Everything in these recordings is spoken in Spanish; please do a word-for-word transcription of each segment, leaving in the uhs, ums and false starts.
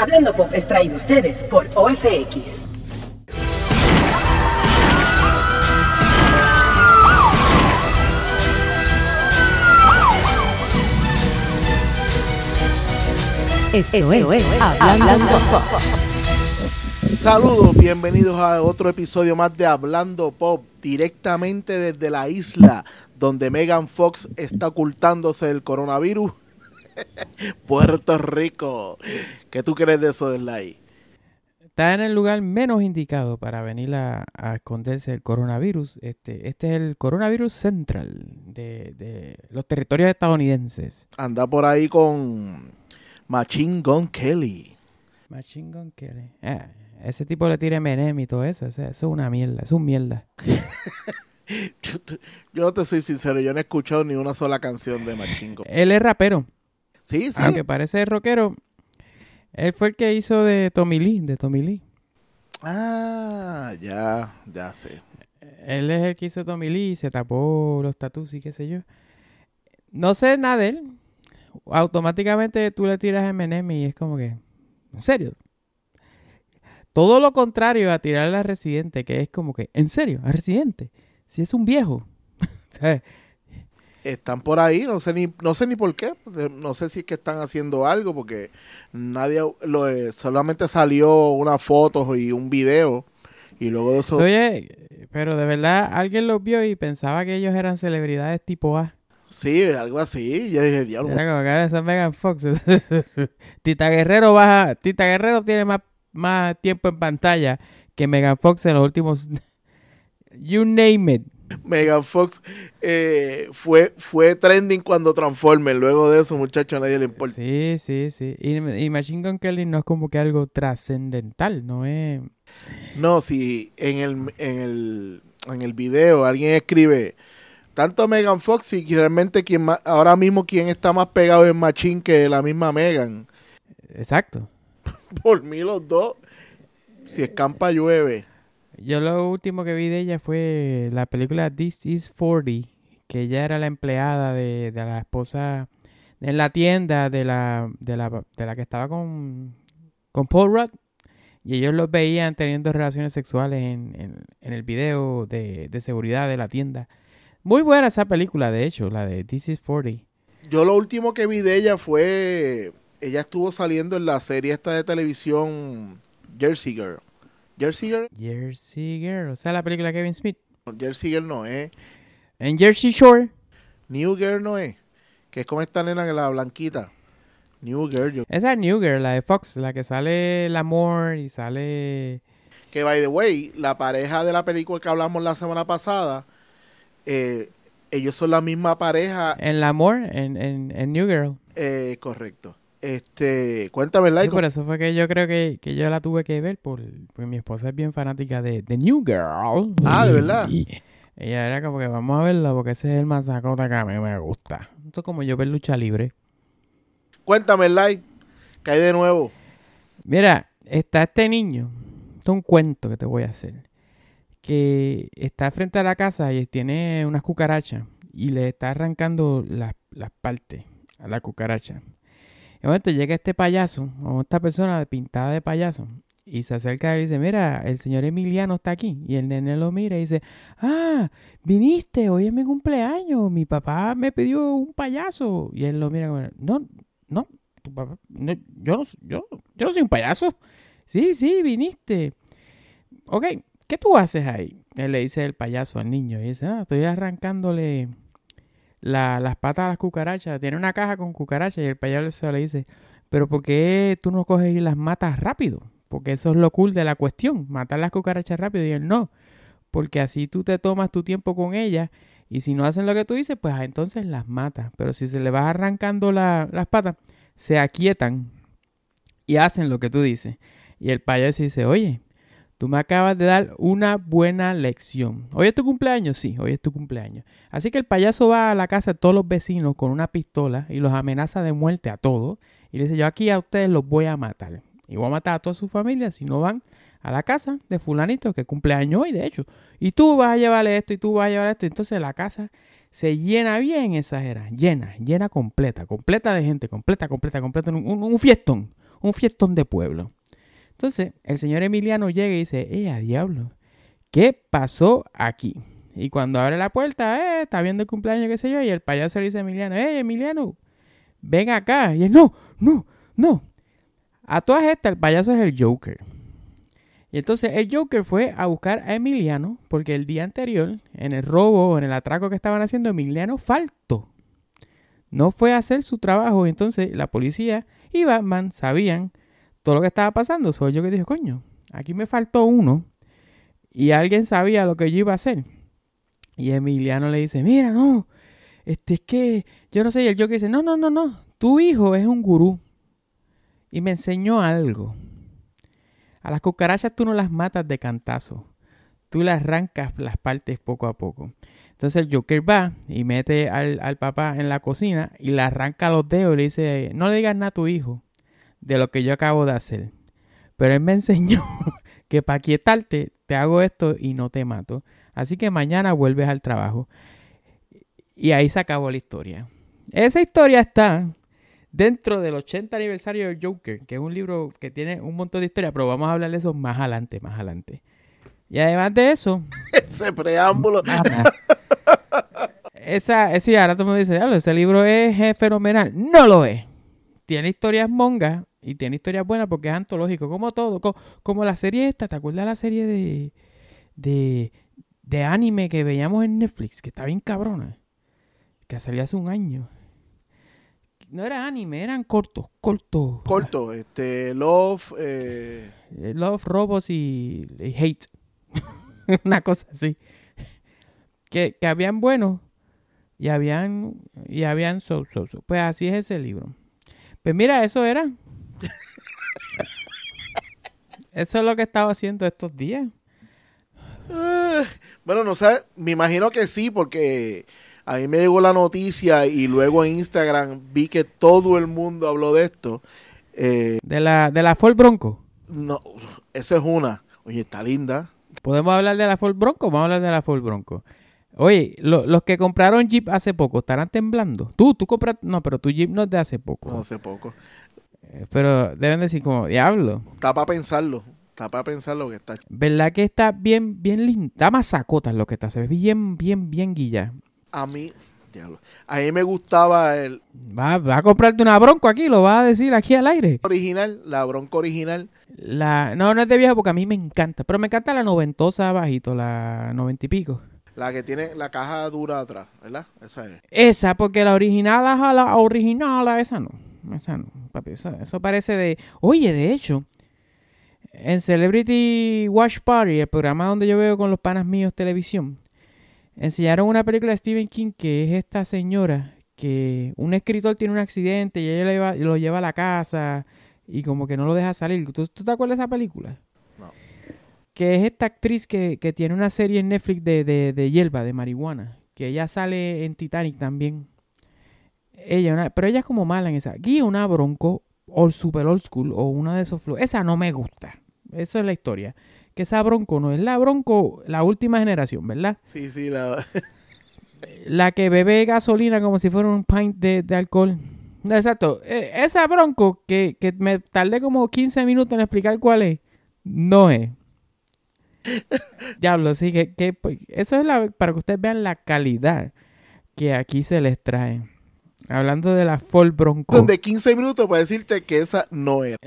Hablando Pop es traído a ustedes por O F X. Esto, Esto es, es Hablando, Hablando Pop. Saludos, bienvenidos a otro episodio más de Hablando Pop, directamente desde la isla donde Megan Fox está ocultándose del coronavirus, Puerto Rico. ¿Qué tú crees de eso, Delay? Está en el lugar menos indicado para venir a, a esconderse del coronavirus. Este, este es el coronavirus central de, de los territorios estadounidenses. Anda por ahí con Machine Gun Kelly. Machine Gun Kelly. Ah, ese tipo le tira Eminem y todo eso. Eso, eso es una mierda. Es un mierda. yo, te, yo te soy sincero, yo no he escuchado ni una sola canción de Machine Gun. Él es rapero. Sí, sí. Aunque parece rockero. Él fue el que hizo de Tommy Lee, de Tommy Lee. Ah, ya, ya sé. Él es el que hizo Tommy Lee, se tapó los tatús y qué sé yo. No sé nada de él. Automáticamente tú le tiras a Eminem y es como que, ¿en serio? Todo lo contrario a tirarle a Residente, que es como que, ¿en serio? ¿A Residente? Si es un viejo. ¿Sabes? Están por ahí, no sé ni no sé ni por qué, no sé si es que están haciendo algo porque nadie lo solamente salió una foto y un video y luego de eso. Oye, pero de verdad alguien los vio y pensaba que ellos eran celebridades tipo A. Sí, algo así. Yo dije, diablo. Era como que ahora son Megan Fox. Tita Guerrero baja, Tita Guerrero tiene más, más tiempo en pantalla que Megan Fox en los últimos. You name it. Megan Fox eh, fue, fue trending cuando Transformers. Luego de eso, muchacho, a nadie le importa. Sí, sí, sí. Y, y Machine Gun Kelly no es como que algo trascendental, no es. No, si en el, en el, en el video alguien escribe tanto Megan Fox y realmente quien más, ahora mismo quien está más pegado es Machine que la misma Megan. Exacto. Por mí los dos. Si escampa llueve. Yo lo último que vi de ella fue la película This is cuarenta, que ella era la empleada de, de la esposa en la tienda de la de la, de la que estaba con, con Paul Rudd. Y ellos los veían teniendo relaciones sexuales en, en, en el video de, de seguridad de la tienda. Muy buena esa película, de hecho, la de This is cuarenta. Yo lo último que vi de ella fue... Ella estuvo saliendo en la serie esta de televisión Jersey Girl. ¿Jersey Girl? Jersey Girl, o sea, la película de Kevin Smith. Jersey Girl no es. En Jersey Shore. New Girl no es. Que es como esta nena que la blanquita. New Girl. Yo... Esa es New Girl, la de Fox, la que sale el amor y sale... Que, by the way, la pareja de la película que hablamos la semana pasada, eh, ellos son la misma pareja. En el amor, en, en, en New Girl. Eh, correcto. Este, cuéntame, Sí, like. por eso fue que yo creo que, que yo la tuve que ver, por, porque mi esposa es bien fanática de, de New Girl. Ah, ¿de verdad? Y ella era como que vamos a verla porque ese es el masacota que a mí me gusta. Esto es como yo ver lucha libre. Cuéntame, like. ¿Qué hay de nuevo? Mira, está este niño. Esto es un cuento que te voy a hacer. Que está frente a la casa y tiene unas cucarachas y le está arrancando las, las partes a la cucaracha. En un momento llega este payaso, o esta persona pintada de payaso, y se acerca y dice, mira, el señor Emiliano está aquí. Y el nene lo mira y dice, ah, viniste, hoy es mi cumpleaños, mi papá me pidió un payaso. Y él lo mira como, no, no, tu papá, no, yo, no yo, yo no soy un payaso. Sí, sí, viniste. Ok, ¿qué tú haces ahí? Él le dice el payaso al niño, y dice, ah, estoy arrancándole... La, las patas a las cucarachas. Tiene una caja con cucarachas y el payaso le dice, pero ¿por qué tú no coges y las matas rápido? Porque eso es lo cool de la cuestión, matar las cucarachas rápido. Y él no, porque así tú te tomas tu tiempo con ellas y si no hacen lo que tú dices, pues entonces las matas. Pero si se le vas arrancando la, las patas, se aquietan y hacen lo que tú dices. Y el payaso dice, oye, tú me acabas de dar una buena lección. ¿Hoy es tu cumpleaños? Sí, hoy es tu cumpleaños. Así que el payaso va a la casa de todos los vecinos con una pistola y los amenaza de muerte a todos. Y le dice, yo aquí a ustedes los voy a matar. Y voy a matar a toda su familia si no van a la casa de fulanito que cumpleaños hoy, de hecho. Y tú vas a llevarle esto y tú vas a llevarle esto. Entonces la casa se llena bien exagerada. Llena, llena completa. Completa de gente. Completa, completa, completa. Un, un, un fiestón. un fiestón de pueblo. Entonces, el señor Emiliano llega y dice, ¡eh, a diablo! ¿Qué pasó aquí? Y cuando abre la puerta, eh, está viendo el cumpleaños, qué sé yo, y el payaso le dice a Emiliano, ¡eh, Emiliano! Ven acá. Y él, no, no, no. A todas estas, el payaso es el Joker. Y entonces el Joker fue a buscar a Emiliano porque el día anterior, en el robo, en el atraco que estaban haciendo, Emiliano faltó. No fue a hacer su trabajo. Y entonces la policía y Batman sabían todo lo que estaba pasando. Soy yo que dije, coño, aquí me faltó uno. Y alguien sabía lo que yo iba a hacer. Y Emiliano le dice, mira, no, este es que, yo no sé. Y el Joker dice, no, no, no, no, tu hijo es un gurú. Y me enseñó algo. A las cucarachas tú no las matas de cantazo. Tú las arrancas las partes poco a poco. Entonces el Joker va y mete al, al papá en la cocina y le arranca los dedos y le dice, no le digas nada a tu hijo de lo que yo acabo de hacer. Pero él me enseñó que para quietarte te hago esto y no te mato. Así que mañana vuelves al trabajo. Y ahí se acabó la historia. Esa historia está dentro del ochenta aniversario del Joker, que es un libro que tiene un montón de historia, pero vamos a hablar de eso más adelante, más adelante. Y además de eso... Ese preámbulo. Ajá, esa, sí, ahora todo el mundo dice, ese libro es, es fenomenal. No lo es. Tiene historias mongas y tiene historias buenas porque es antológico, como todo. Como, como la serie esta, ¿te acuerdas la serie de, de, de anime que veíamos en Netflix? Que está bien cabrona. Que salió hace un año. No era anime, eran cortos, cortos. Corto, este, Love... Eh... Love, Robots y, y Hate. Una cosa así. Que, que habían buenos y habían, y habían so, so, so. Pues así es ese libro. Pues mira, eso era. Eso es lo que estaba haciendo estos días. Uh, bueno, no sé, me imagino que sí, porque... A mí me llegó la noticia y luego en Instagram vi que todo el mundo habló de esto. Eh, de la de la Ford Bronco. No, esa es una. Oye, está linda. ¿Podemos hablar de la Ford Bronco? Vamos a hablar de la Ford Bronco. Oye, lo, los que compraron Jeep hace poco, ¿estarán temblando? Tú, tú compraste... No, pero tu Jeep no es de hace poco. No, hace poco. Eh, pero deben decir como, diablo. Está para pensarlo. Está para pensar lo que está. ¿Verdad que está bien, bien linda? Está masacota lo que está. Se ve bien, bien, bien guilla. A mí, diablo, a mí me gustaba el... Va, va a comprarte una Bronco aquí, lo vas a decir aquí al aire. Original, la Bronco original. La, no, no es de vieja porque a mí me encanta. Pero me encanta la noventosa bajito, la noventa y pico. La que tiene la caja dura atrás, ¿verdad? Esa es. Esa, porque la original, la, la original, esa no. Esa no, papi. Eso, eso parece de... Oye, de hecho, en Celebrity Watch Party, el programa donde yo veo con los panas míos televisión, enseñaron una película de Stephen King que es esta señora que un escritor tiene un accidente y ella lo lleva, lo lleva a la casa y como que no lo deja salir. ¿Tú, tú te acuerdas de esa película? No. Que es esta actriz que, que tiene una serie en Netflix de, de, de hierba, de marihuana. Que ella sale en Titanic también. Ella, una, pero ella es como mala en esa. Aquí una Bronco o super old school o una de esos flows. Esa no me gusta. Eso es la historia. Que esa Bronco no es la Bronco, la última generación, ¿verdad? Sí, sí, la... La que bebe gasolina como si fuera un pint de, de alcohol. No, exacto. Eh, esa Bronco que, que me tardé como quince minutos en explicar cuál es, no es. Diablo, sí, que, que pues, eso es la, para que ustedes vean la calidad que aquí se les trae. Hablando de la Ford Bronco. Son de quince minutos para decirte que esa no era.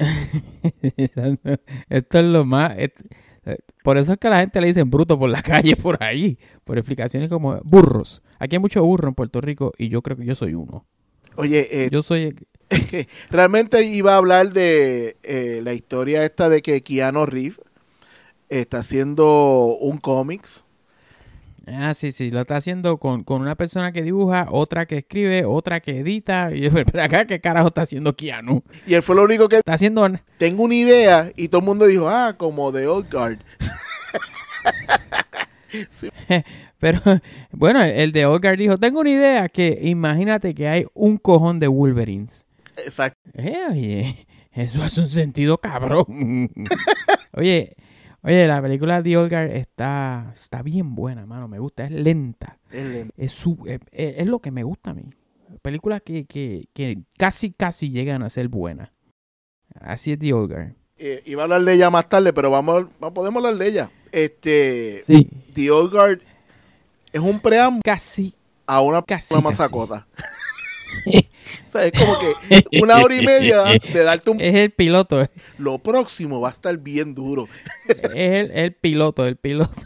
Esto es lo más... Esto, por eso es que a la gente le dicen bruto por la calle, por ahí. Por explicaciones como burros. Aquí hay mucho burro en Puerto Rico y yo creo que yo soy uno. Oye, eh, yo soy... realmente iba a hablar de eh, la historia esta de que Keanu Reeves está haciendo un cómics. Ah, sí, sí, lo está haciendo con, con una persona que dibuja, otra que escribe, otra que edita. Y yo, pero acá, ¿qué carajo está haciendo Keanu? Y él fue lo único que... Está haciendo... Tengo una idea y todo el mundo dijo, ah, como The Old Guard. Sí. Pero, bueno, el de Old dijo, tengo una idea que imagínate que hay un cojón de Wolverines. Exacto. Eh, oye, eso hace un sentido cabrón. Oye... Oye, la película The Old Guard está, está bien buena, mano. Me gusta. Es lenta. Es lenta. Es, su, es, es lo que me gusta a mí. Películas que, que, que casi, casi llegan a ser buenas. Así es The Old Guard. Eh, iba a hablar de ella más tarde, pero vamos, a- podemos hablar de ella. Este, Sí. The Old Guard es un preámbulo Casi. a una, Casi, una casi. masacota. O sea, es como que una hora y media de darte un... Es el piloto. Es Lo próximo va a estar bien duro. el, el piloto, el piloto.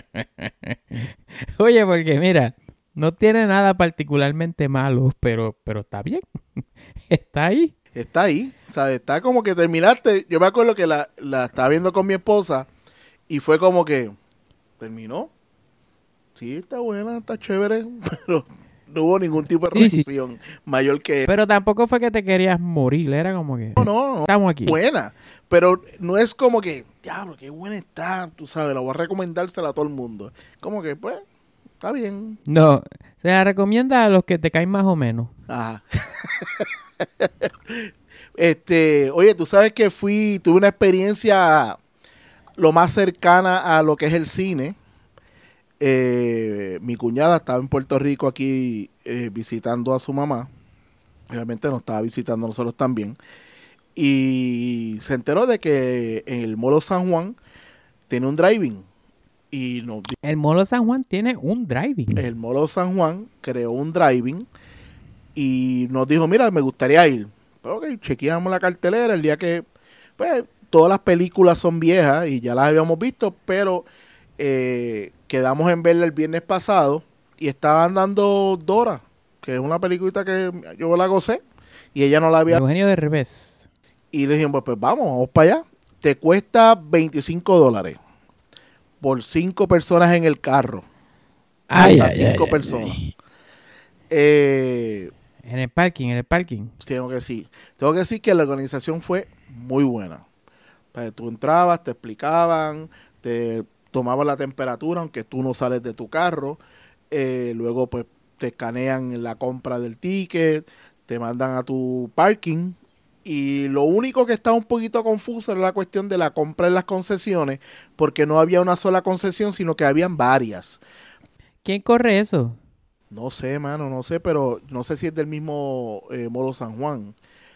Oye, porque mira, no tiene nada particularmente malo, pero, pero está bien. Está ahí. Está ahí, ¿sabes? Está como que terminaste. Yo me acuerdo que la, la estaba viendo con mi esposa y fue como que, ¿terminó? Sí, está buena, está chévere, pero no hubo ningún tipo de Sí, sí. reacción mayor que... Pero tampoco fue que te querías morir, era como que No, no, no. estamos aquí. Buena, pero no es como que, diablo, qué buena está, tú sabes, la voy a recomendársela a todo el mundo. Como que, pues, está bien. No, se la recomienda a los que te caen más o menos. Ajá. Este, oye, tú sabes que fui, tuve una experiencia lo más cercana a lo que es el cine. Eh, mi cuñada estaba en Puerto Rico aquí eh, visitando a su mamá. Obviamente nos estaba visitando a nosotros también. Y se enteró de que en el Molo San Juan tiene un driving. Y nos di- El Molo San Juan tiene un driving. el Molo San Juan creó un driving y nos dijo, mira, me gustaría ir. Pues, ok, chequeamos la cartelera el día que, pues, todas las películas son viejas y ya las habíamos visto, pero eh, quedamos en verla el viernes pasado y estaban dando Dora, que es una peliculita que yo la gocé y ella no la había. Eugenio de Revés. Y le dijimos, pues vamos, vamos para allá. Te cuesta veinticinco dólares por cinco personas en el carro. Ay, Hasta ay, cinco ay, personas. ay. Eh, En el parking, en el parking. tengo que decir, tengo que decir que la organización fue muy buena. O sea, tú entrabas, te explicaban, te tomaban la temperatura, aunque tú no sales de tu carro. Eh, luego, pues, te escanean la compra del ticket, te mandan a tu parking. Y lo único que estaba un poquito confuso era la cuestión de la compra en las concesiones, porque no había una sola concesión, sino que habían varias. ¿Quién corre eso? No sé, mano, no sé, pero no sé si es del mismo eh, Molo San Juan.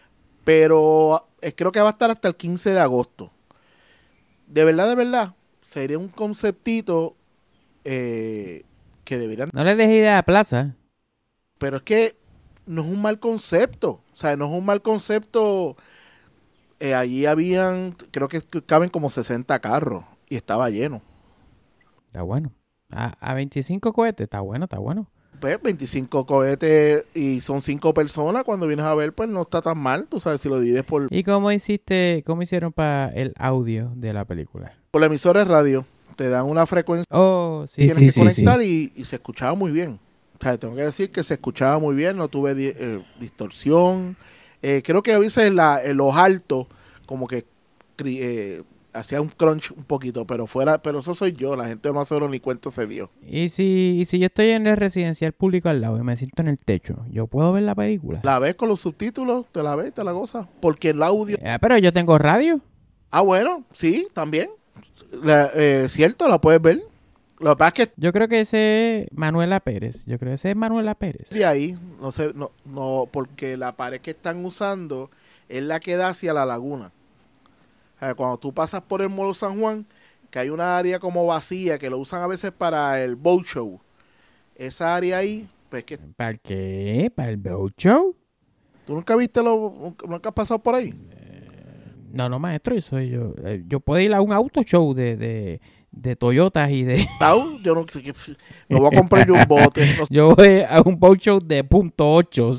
Pero eh, creo que va a estar hasta el quince de agosto. De verdad, de verdad, sería un conceptito eh, que deberían... No le dejes idea a Plaza. Pero es que no es un mal concepto. O sea, no es un mal concepto. Eh, allí habían, creo que caben como sesenta carros y estaba lleno. Está bueno. A, a veinticinco cohetes, está bueno, está bueno. Pues veinticinco cohetes y son cinco personas. Cuando vienes a ver, pues no está tan mal. Tú sabes, si lo divides por, ¿Y cómo hiciste, cómo hicieron para el audio de la película? por la emisora de radio. Te dan una frecuencia Oh, sí, tienes sí, que sí, sí. conectar y, y se escuchaba muy bien. O sea, tengo que decir que se escuchaba muy bien, no tuve di- eh, distorsión. Eh, creo que a veces la, en los altos como que cri- eh, hacía un crunch un poquito, pero fuera, pero eso soy yo, la gente no se dio ni cuenta se dio. ¿Y si, y si yo estoy en el residencial público al lado y me siento en el techo, ¿yo puedo ver la película? La ves con los subtítulos, te la ves, te la gozas, porque el audio... Ah, pero yo tengo radio. Ah, bueno, sí, también. La, eh, cierto, la puedes ver. Lo que pasa es que Yo creo que ese es Manuela Pérez. Yo creo que ese es Manuela Pérez. de ahí, no sé, no, no, porque la pared que están usando es la que da hacia la laguna. O sea, cuando tú pasas por el Molo San Juan, que hay una área como vacía que lo usan a veces para el boat show. Esa área ahí, pues que ¿Para qué? ¿Para el boat show? tú nunca viste lo, nunca, nunca has pasado por ahí. No, no, maestro, yo soy yo. Eh, Yo puedo ir a un auto show de, de, de Toyotas y de... Tau, yo no sé qué- me voy a comprar yo un bote. No sé. Yo voy a un boat show de punto ocho.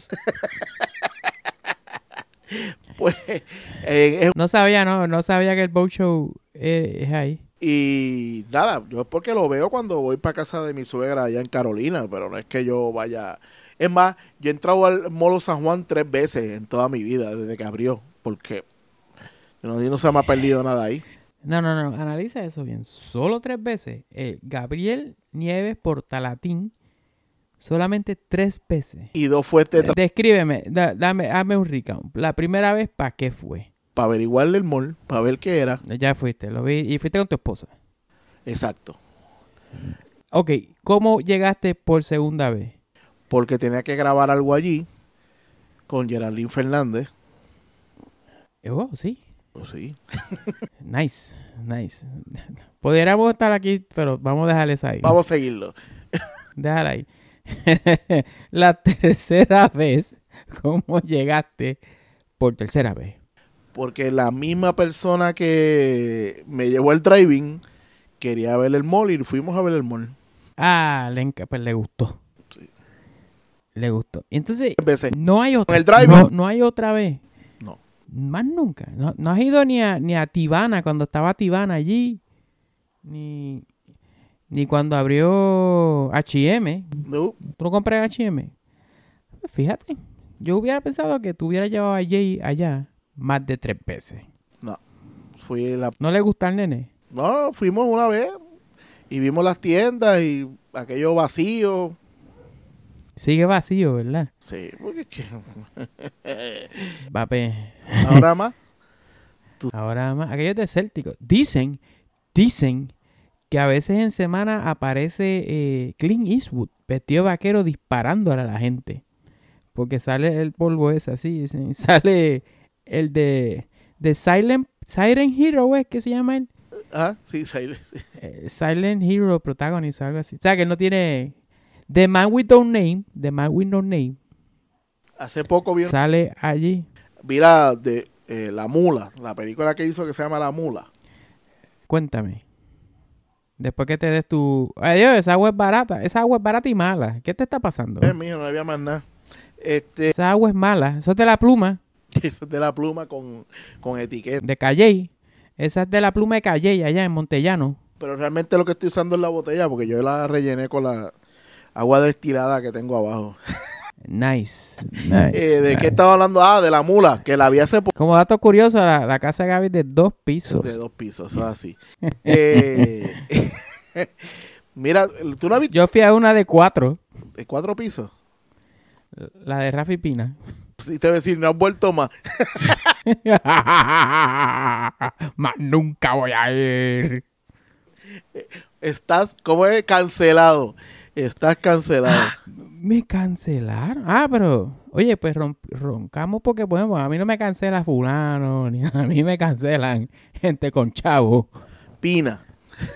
Pues, eh, es- No sabía, no, no sabía que el boat show eh, es ahí. y nada, yo es porque lo veo cuando voy para casa de mi suegra allá en Carolina, pero no es que yo vaya. Es más, yo he entrado al Molo San Juan tres veces en toda mi vida desde que abrió, porque no, no se me ha perdido nada ahí. No, no, no, analiza eso bien. Solo tres veces. Eh, Gabriel Nieves Portalatín, solamente tres veces. Y dos fue este Eh, Descríbeme, da- dame, hazme un recount. La primera vez, ¿para qué fue? para averiguarle el mall, para ver qué era. Ya fuiste, lo vi. Y fuiste con tu esposa. Exacto. Ok, ¿cómo llegaste por segunda vez? Porque tenía que grabar algo allí con Geraldine Fernández. Oh, sí. Pues sí. Nice, nice. Podríamos estar aquí, pero vamos a dejarles ahí. Vamos a seguirlo. Déjala ahí. La tercera vez, ¿cómo llegaste por tercera vez? Porque la misma persona que me llevó al driving quería ver el mall y fuimos a ver el mall. Ah, le, enca- pues le gustó. Sí. Le gustó. Y entonces, Empecé. no hay otra. ¿Con el driving? No, no hay otra vez. No. Más nunca. No, no has ido ni a, ni a Tivana cuando estaba Tivana allí. Ni, ni cuando abrió H y M. No. ¿Tú no compras en H y M? Pues fíjate. Yo hubiera pensado que tú hubieras llevado a Jay allá más de tres veces. No. Fui la... ¿No le gusta al nene? No, no, fuimos una vez y vimos las tiendas y aquello vacío. Sigue vacío, ¿verdad? Sí, porque es que... Papi. Ahora más. Ahora más. Aquello es desértico. Dicen, dicen que a veces en semana aparece eh, Clint Eastwood, vestido de vaquero, disparándole a la gente. Porque sale el polvo ese así. Sale el de, de Silent, Siren Hero, ¿es que se llama él? Ah, sí, Silent. Eh, Silent Hero Protagonist, algo así. O sea, que no tiene... The Man With No Name, The Man With No Name, Hace poco vi, sale allí. vi la de eh, La Mula, la película que hizo que se llama La Mula. Cuéntame. Después que te des tu... Adiós, esa agua es barata. Esa agua es barata y mala. ¿Qué te está pasando? Eh, mijo, no había más nada. Este, Esa agua es mala. Eso es de la pluma eso es de La Pluma con, con etiqueta. de Calley. Esa es de la pluma de Calley allá en Montellano. Pero realmente lo que estoy usando es la botella porque yo la rellené con la agua destilada que tengo abajo. Nice. nice Eh, ¿De nice. qué estaba hablando? Ah, de La Mula, que la vi hace poco. Como dato curioso, la, la casa de Gaby es de dos pisos. De dos pisos, eso es así. eh, mira, ¿tú no has visto Yo fui a una de cuatro. de cuatro pisos? La de Rafi Pina. Sí, te voy a decir, no has vuelto más. Más nunca voy a ir. Estás, ¿cómo es? Cancelado. Estás cancelado. Me cancelaron. Ah, pero, oye, pues ron- roncamos porque podemos. A mí no me cancela fulano, ni a mí me cancelan gente con chavo. Pina.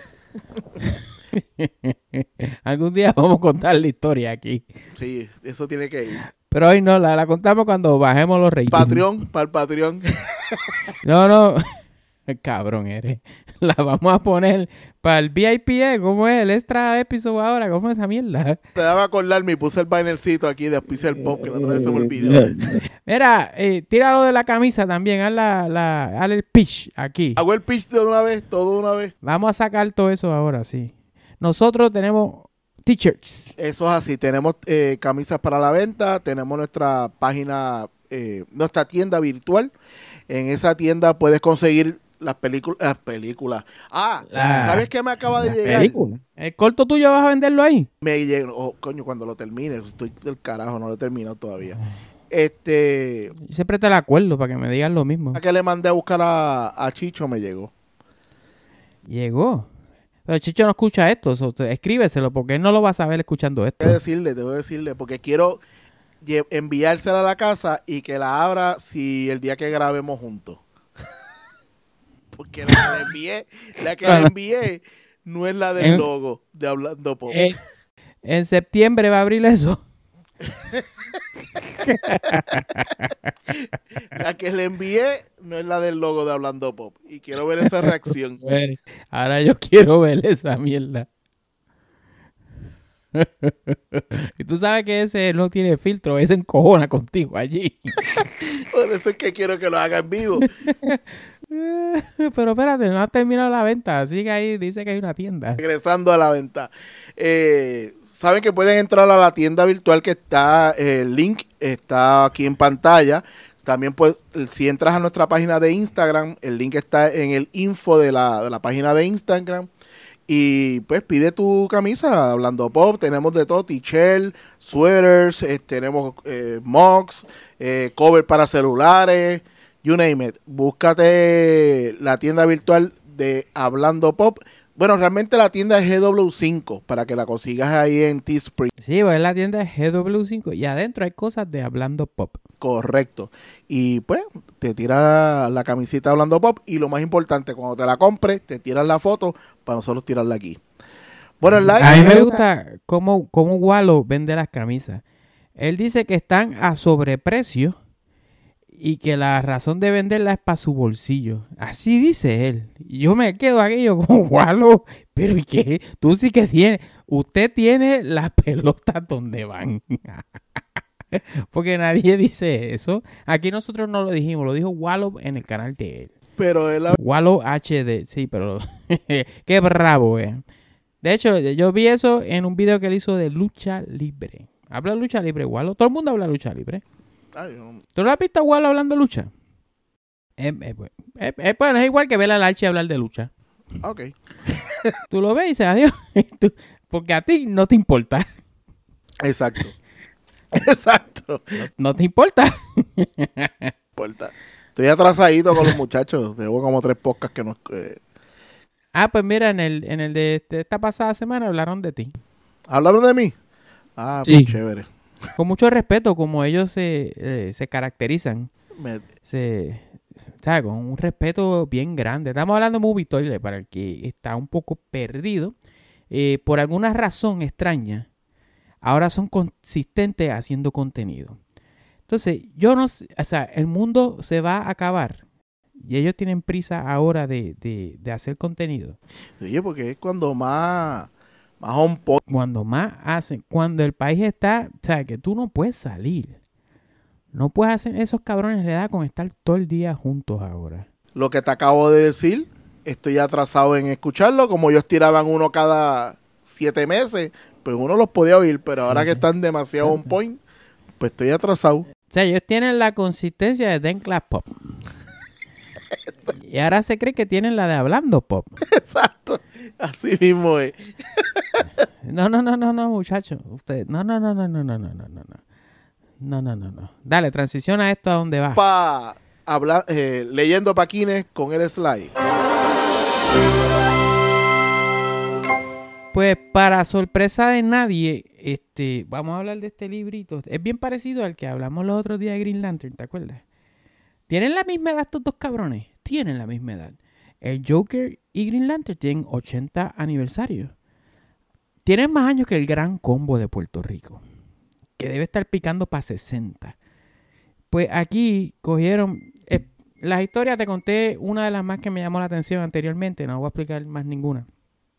Algún día vamos a contar la historia aquí. Sí, eso tiene que ir. Pero hoy no, la, la contamos cuando bajemos los ratings. Patreon, para el Patreon. No, no. Cabrón eres. La vamos a poner para el V I P E. ¿Cómo es? El extra episodio ahora. ¿Cómo es esa mierda? Te daba a acordarme y puse el bannercito aquí de Auspicia el Pop, que la otra vez se me olvidó. Mira, eh, tíralo de la camisa también. Haz, la, la, haz el pitch aquí. Hago el pitch de una vez, todo de una vez. Vamos a sacar todo eso ahora, sí. Nosotros tenemos t-shirts. Eso es así. Tenemos eh, camisas para la venta. Tenemos nuestra página, eh, nuestra tienda virtual. En esa tienda puedes conseguir las películas. Las películas. Ah, La- ¿sabes qué me acaba de La llegar? película. ¿El corto tuyo vas a venderlo ahí? Me llegó, oh, coño, cuando lo termine. Estoy del carajo, no lo he terminado todavía. Este, Yo siempre te la acuerdo para que me digas lo mismo. a que le mandé a buscar a, a Chicho me llegó. Llegó. Pero Chicho no escucha esto. So, te- escríbeselo porque él no lo va a saber escuchando esto. Tengo que decirle, tengo que decirle, porque quiero lle- enviársela a la casa y que la abra si el día que grabemos juntos. Porque la que le envié, la que le envié no es la del En- logo de Hablando Pop. Eh, en septiembre va a abrir eso. La que le envié no es la del logo de Hablando Pop. Y quiero ver esa reacción. Ahora yo quiero ver esa mierda. Y tú sabes que ese no tiene filtro, ese encojona contigo allí. Por eso es que quiero que lo haga en vivo. Pero espérate, no ha terminado la venta. Sigue ahí, dice que hay una tienda. Regresando a la venta. Eh, Saben que pueden entrar a la tienda virtual que está, eh, el link está aquí en pantalla. También pues, si entras a nuestra página de Instagram, el link está en el info de la, de la página de Instagram. Y pues pide tu camisa, Hablando Pop, tenemos de todo, t-shirt, sweaters, eh, tenemos eh, mugs, eh, cover para celulares, you name it. Búscate la tienda virtual de Hablando Pop Bueno, realmente la tienda es G W cinco, para que la consigas ahí en Teespring. Sí, pues la tienda es G W cinco y adentro hay cosas de Hablando Pop. Correcto. Y pues te tiras la camisita Hablando Pop y lo más importante, cuando te la compres, te tiras la foto para nosotros tirarla aquí. Bueno, el live... A mí me gusta cómo, cómo Wallo vende las camisas. Él dice que están a sobreprecio y que la razón de venderla es para su bolsillo. Así dice él. Y yo me quedo aquello con Wallo. Pero ¿y qué? Tú sí que tienes. Usted tiene las pelotas donde van. Porque nadie dice eso. Aquí nosotros no lo dijimos. Lo dijo Wallo en el canal de él. Pero él... Wallo H D. Sí, pero... qué bravo, eh. De hecho, yo vi eso en un video que él hizo de lucha libre. Habla lucha libre, Wallo. Todo el mundo habla lucha libre. Ay, no. ¿Tú no has visto a Wallo hablando de lucha? Eh, eh, eh, eh, bueno, es igual que ver a Larchi hablar de lucha. Ok. Tú lo ves y dices adiós. Tú- Porque a ti no te importa. Exacto. Exacto. No te importa. Importa. Estoy atrasadito con los muchachos. Tengo como tres podcasts que nos... eh, Ah, pues mira, en el, en el de, de esta pasada semana hablaron de ti. ¿Hablaron de mí? Ah, Sí. pues chévere. Con mucho respeto, como ellos se, eh, se caracterizan. Me- Se, ¿sabes? Con un respeto bien grande. Estamos hablando de Movie Toilet, para el que está un poco perdido. Eh, por alguna razón extraña, ahora son consistentes haciendo contenido. Entonces, yo no sé, o sea, el mundo se va a acabar y ellos tienen prisa ahora de, de, de hacer contenido. Oye, porque es cuando más... Más on point. Cuando más hacen, cuando el país está, o sea, que tú no puedes salir. No puedes hacer, esos cabrones le da con estar todo el día juntos ahora. Lo que te acabo de decir, estoy atrasado en escucharlo. Como ellos tiraban uno cada siete meses, pues uno los podía oír, pero ahora Sí. que están demasiado on Exacto. point, pues estoy atrasado. O sea, ellos tienen la consistencia de Den Class Pop. Y ahora se cree que tienen la de Hablando Pop. Exacto. Así mismo es. No, no, no, no, no, muchachos. Usted, no, no, no, no, no, no, no, no, no. No, no, no, no. Dale, transiciona esto a donde va. Pa hablar, eh, leyendo paquines con el slide. Pues para sorpresa de nadie, este, vamos a hablar de este librito. Es bien parecido al que hablamos los otros días de Green Lantern, ¿te acuerdas? ¿Tienen la misma edad estos dos cabrones? Tienen la misma edad. El Joker y Green Lantern tienen ochenta aniversarios. Tienen más años que el Gran Combo de Puerto Rico, que debe estar picando para sesenta. Pues aquí cogieron... Eh, las historias, te conté una de las más que me llamó la atención anteriormente, no voy a explicar más ninguna.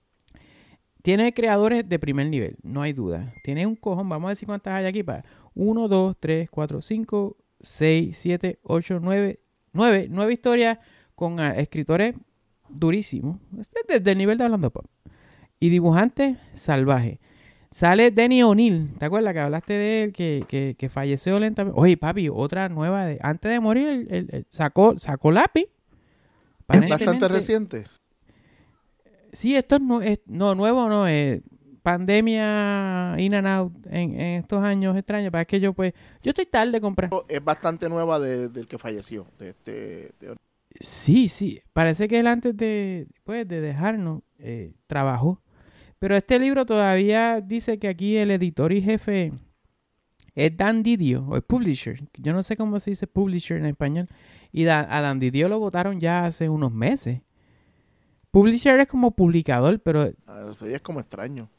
Tiene creadores de primer nivel, no hay duda. Tiene un cojón, vamos a decir cuántas hay aquí. Para uno, dos, tres, cuatro, cinco, seis, siete, ocho, nueve, nueve, nueve historias con uh, escritores durísimos. Este es desde el nivel de Hablando Pop. Y dibujantes salvajes. Sale Denny O'Neil, ¿te acuerdas que hablaste de él? Que, que, que falleció lentamente. Oye, papi, otra nueva. De, antes de morir, él, él, él sacó, sacó lápiz. Es bastante reciente. Sí, esto es, no, es no, nuevo, no es pandemia in and out en, en estos años extraños. Para que yo, pues, yo estoy tarde de comprar. Es bastante nueva de, del que falleció. De este, de... Sí, sí. Parece que él antes de, pues, de dejarnos eh, trabajó. Pero este libro todavía dice que aquí el editor y jefe es Dan Didio, o el publisher. Yo no sé cómo se dice publisher en español. Y da, a Dan Didio lo votaron ya hace unos meses. Publisher es como publicador, pero Eso ya es como extraño.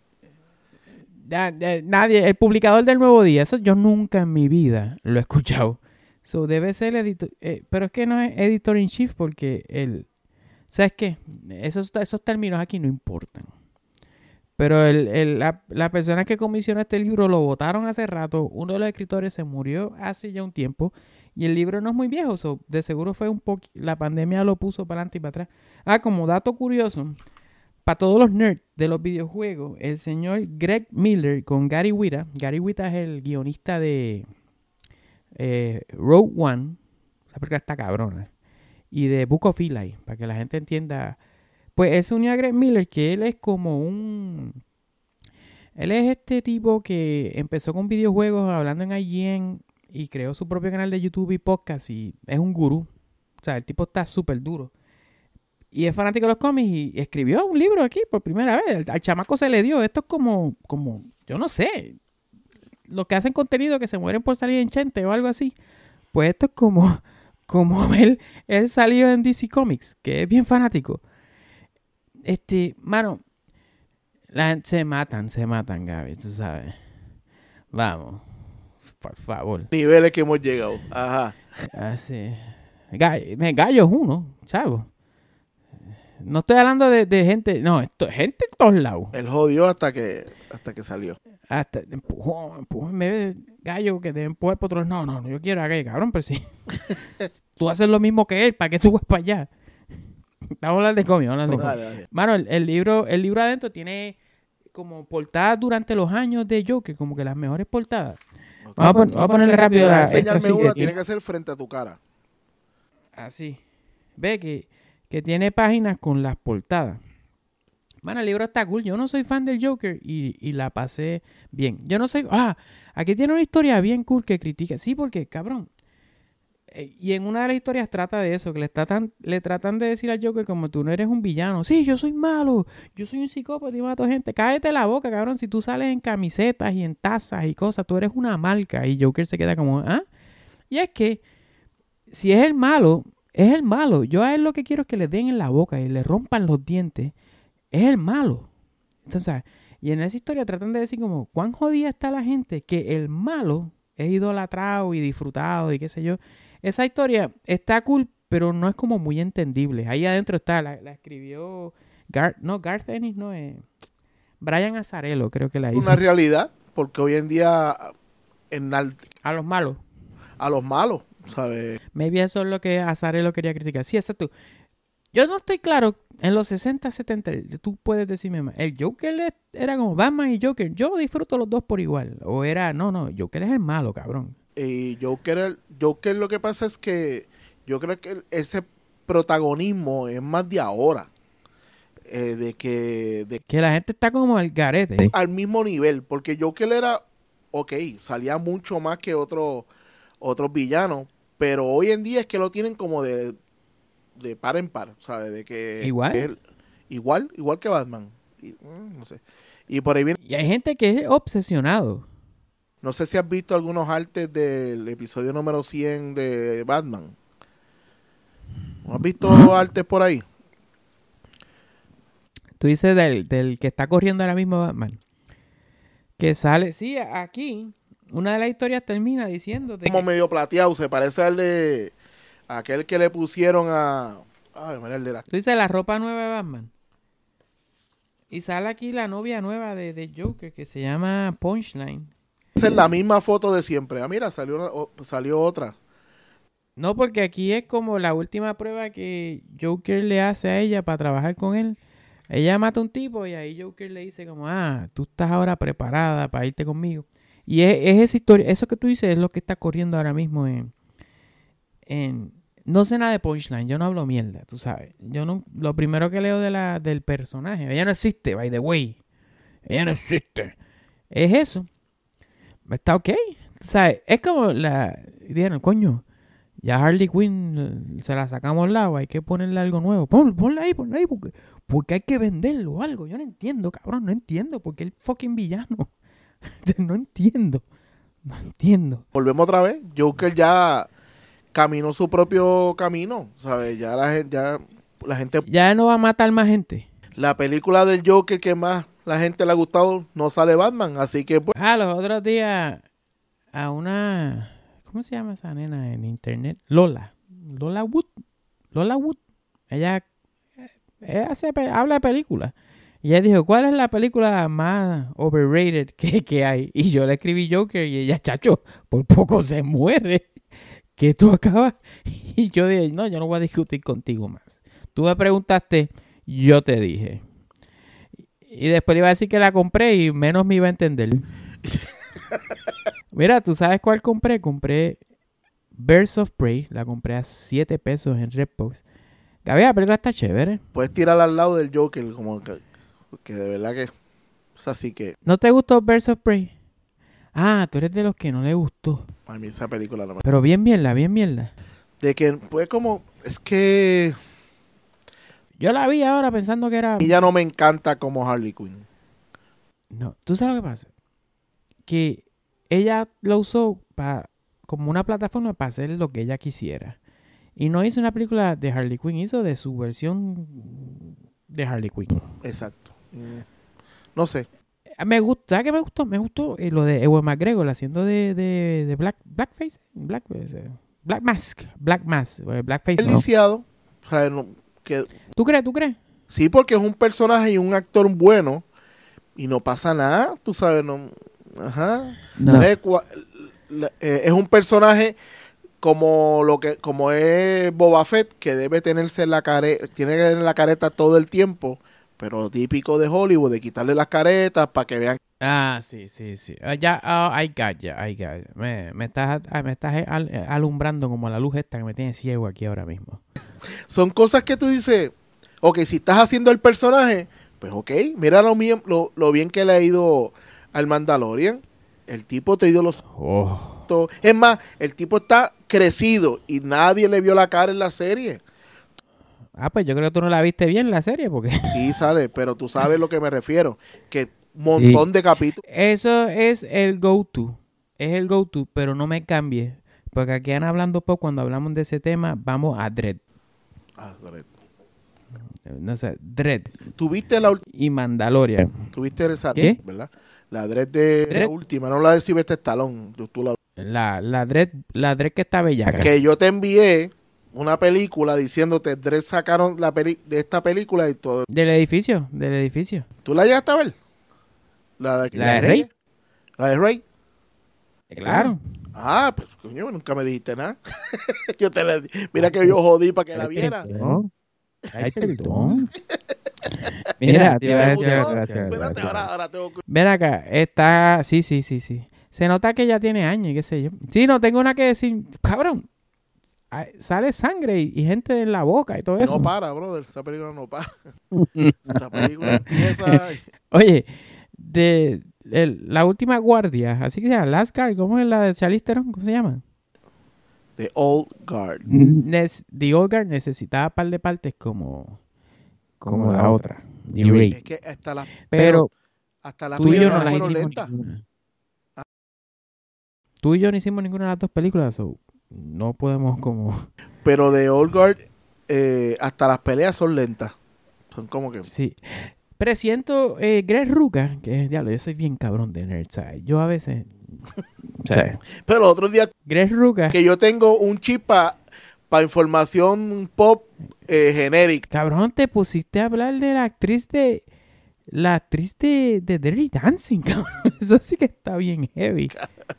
ya, ya, nadie, el publicador del Nuevo Día, eso yo nunca en mi vida lo he escuchado. So, debe ser el editor, eh, pero es que no es editor in chief porque el, ¿sabes qué? Esos, esos términos aquí no importan. Pero el, el, la, la persona que comisionó este libro lo votaron hace rato. Uno de los escritores se murió hace ya un tiempo. Y el libro no es muy viejo. So, de seguro fue un poco... La pandemia lo puso para adelante y para atrás. Ah, como dato curioso. Para todos los nerds de los videojuegos. El señor Greg Miller con Gary Whitta. Gary Whitta es el guionista de eh, Rogue One. Esa película está cabrona. Y de Book of Eli. Para que la gente entienda... Pues él se unió a Greg Miller, que él es como un... Él es este tipo que empezó con videojuegos hablando en I G N y creó su propio canal de YouTube y podcast y es un gurú. O sea, el tipo está súper duro. y es fanático de los cómics y escribió un libro aquí por primera vez. Al, al chamaco se le dio. Esto es como, como, yo no sé, los que hacen contenido que se mueren por salir en Chente o algo así. Pues esto es como, como él, él salió en D C Comics, que es bien fanático. Este, mano, la gente se matan, se matan, Gaby, tú sabes. Vamos, por favor. Niveles que hemos llegado. Ajá. Así. Gallo, gallo es uno, chavo. No estoy hablando de, de gente, no, esto, gente en todos lados. Él jodió hasta que hasta que salió. Hasta empujó, empujó, me ve gallo que debe empujar por otros. No, no, no, yo quiero a gallo, cabrón, pero sí. Tú haces lo mismo que él, ¿para qué tú vas para allá? Vamos a hablar de cómics, vamos a hablar de Dale, cómics. dale. Mano, el, el libro, el libro adentro tiene como portadas durante los años de Joker, como que las mejores portadas. Ok. Vamos a, pon- vamos a ponerle rápido Si vas a la esta enseñarme sigue una, aquí. tiene que ser frente a tu cara. Así. Ve que, que tiene páginas con las portadas. Bueno, el libro está cool. Yo no soy fan del Joker y, y la pasé bien. Yo no soy... Ah, aquí tiene una historia bien cool que critica. Sí, porque, cabrón. eh, y en una de las historias trata de eso, que le tratan, le tratan de decir al Joker como tú no eres un villano. Sí, yo soy malo. Yo soy un psicópata y mato gente. Cállate la boca, cabrón. Si tú sales en camisetas y en tazas y cosas, tú eres una marca. Y Joker se queda como... ¿ah? Y es que si es el malo... Es el malo. Yo a él lo que quiero es que le den en la boca y le rompan los dientes. Es el malo. Entonces, y en esa historia tratan de decir como, ¿cuán jodida está la gente que el malo es idolatrado y disfrutado y qué sé yo? Esa historia está cool, pero no es como muy entendible. Ahí adentro está, la, la escribió Gar, no, Garth Ennis, no es Brian Azzarello, creo que la hizo. Una realidad, porque hoy en día en al- A los malos. a los malos, ¿sabes? Maybe eso es lo que Azzarello quería criticar. Sí, exacto. Yo no estoy claro, en los sesenta, setenta, tú puedes decirme más. El Joker era como Batman y Joker. Yo disfruto los dos por igual. O era, no, no, Joker es el malo, cabrón. Y Joker, Joker lo que pasa es que yo creo que ese protagonismo es más de ahora. Eh, de que de, Que la gente está como al garete. al mismo nivel, porque Joker era, ok, salía mucho más que otros otros villanos, pero hoy en día es que lo tienen como de, de par en par, ¿sabes? De que ¿Igual? él- igual, igual que Batman. Y, mm, no sé. Y por ahí viene, Y hay gente que es obsesionado. no sé si has visto algunos artes del episodio número cien de Batman. ¿No has visto artes por ahí? Tú dices del, del que está corriendo ahora mismo Batman. Que sale, sí, aquí, una de las historias termina diciendo de Como que- medio plateado, se parece al de aquel que le pusieron a... Ay, mira, el de la... tú dices la ropa nueva de Batman. Y sale aquí la novia nueva de, de Joker que se llama Punchline. Esa es la misma foto de siempre. Ah, mira, salió, una- o- salió otra. No, porque aquí es como la última prueba que Joker le hace a ella para trabajar con él. Ella mata a un tipo y ahí Joker le dice como, ah, tú estás ahora preparada para irte conmigo. Y es, es esa historia, eso que tú dices es lo que está corriendo ahora mismo en... en no sé nada de Punchline, yo no hablo mierda, tú sabes. Yo no, lo primero que leo de la, del personaje, ella no existe, by the way. Ella no existe. Es eso. Está ok. ¿Sabes? Es como la... Dijeron, coño, ya Harley Quinn eh, se la sacamos al lado, hay que ponerle algo nuevo. Pon, ponla ahí, ponla ahí, porque, porque hay que venderlo o algo. Yo no entiendo, cabrón, no entiendo, porque el fucking villano. No entiendo. No entiendo. Volvemos otra vez. Joker ya caminó su propio camino, ¿sabes? Ya la gente... Ya, la gente Ya no va a matar más gente. la película del Joker que más la gente le ha gustado no sale Batman, así que pues... Ah, los otros días a una... ¿Cómo se llama esa nena en internet? Lola. Lola Wood. Lola Wood. Ella, ella hace, pe- habla de películas. Y ella dijo, ¿cuál es la película más overrated que, que hay? Y yo le escribí Joker y ella, chacho, por poco se muere. Que tú acabas. Y yo dije, no, yo no voy a discutir contigo más. Tú me preguntaste, yo te dije. Y después le iba a decir que la compré y menos me iba a entender. Mira, ¿tú sabes cuál compré? Compré Birds of Prey. La compré a siete pesos en Redbox. Gaby, la película está chévere. Puedes tirar al lado del Joker, como que, que de verdad que es así que ¿No te gustó Birds of Prey? Ah, tú eres de los que no le gustó. a mí esa película no me... Pero bien mierda, bien mierda. De que, pues como, es que Yo la vi ahora pensando que era... Y ya no me encanta como Harley Quinn. No, ¿tú sabes lo que pasa? Que ella lo usó pa, como una plataforma para hacer lo que ella quisiera. Y no hizo una película de Harley Quinn, hizo de su versión de Harley Quinn. Exacto. Mm. No sé. Me gusta, ¿sabes qué me gustó? Me gustó eh, lo de Ewan McGregor haciendo de, de, de Black, Blackface. Black, eh, Black Mask. Black Mask. eh, Blackface. El ¿no? lisiado. O sea, no, que, ¿Tú crees? ¿Tú crees? sí, porque es un personaje y un actor bueno. Y no pasa nada. Tú sabes, no. Ajá. No. Entonces, cua- la- eh, es un personaje como lo que como es Boba Fett, que debe tenerse la careta, tiene que tener la careta todo el tiempo, pero lo típico de Hollywood, de quitarle las caretas para que vean. Ah, sí, sí, sí. Ah, ya, ah, I got ya, I got ya. Me, me estás, ah, me estás al- alumbrando como la luz esta que me tiene ciego aquí ahora mismo. Son cosas que tú dices, ok, si estás haciendo el personaje, pues ok, mira lo bien, lo, lo bien que le ha ido al Mandalorian. El tipo te dio los... Oh. Es más, el tipo está crecido y nadie le vio la cara en la serie. Ah, pues yo creo que tú no la viste bien la serie, porque Sí, sale, pero tú sabes lo que me refiero. Que un montón Sí. de capítulos. eso es el go-to. Es el go-to, pero no me cambies. Porque aquí han hablando poco, cuando hablamos de ese tema, vamos a Dread. Ah, Dredd. No sé, Dread Tuviste la, ul- y Mandalorian. tuviste esa, ¿Qué? ¿verdad? La Dredd de la Dread. última, no la de Sylvester Stallone. Tú, tú la- La, la Dread, la Dread que está bellaca. que yo te envié una película diciéndote Dredd sacaron la peli de esta película y todo. Del edificio, del edificio. ¿Tú la llegaste a ver? La de, ¿La de Rey? La de Rey. Claro. Ah, pues coño, nunca me dijiste nada. yo te la, mira que yo jodí para que la viera. No. Ay, perdón. Mira, ¿Te te iba a gustó? decir algo, gracias, Espérate, gracias. ahora, ahora tengo que... Ven acá, está... Sí, sí, sí, sí. Se nota que ya tiene años y qué sé yo. Sí, no tengo nada que decir. Cabrón, ay, sale sangre y, y gente en la boca y todo eso. No para, brother. Esa película no para. Esa película empieza... Oye, de el- la última guardia, así que se llama, Last Guard, ¿cómo es la de Charlize Theron? ¿Cómo se llama? The Old Guard. Nes- The Old Guard necesitaba par de partes como, como la otra. The Raid. Es que hasta las Pero hasta las tú y yo primeras no la fueron hicimos lentas. ninguna. Tú y yo no hicimos ninguna de las dos películas, so no podemos como... Pero de Old Guard, eh, hasta las peleas son lentas. Son como que... Sí. Presiento eh, Greg Rucka, que diablo, yo soy bien cabrón de nerd, ¿sabes? Yo a veces... ¿sabes? Pero los otros días Greg Rucka, que yo tengo un chip para información pop eh, genérica. cabrón, te pusiste a hablar de la actriz de... La actriz de, de Dirty Dancing, cabrón. Eso sí que está bien heavy.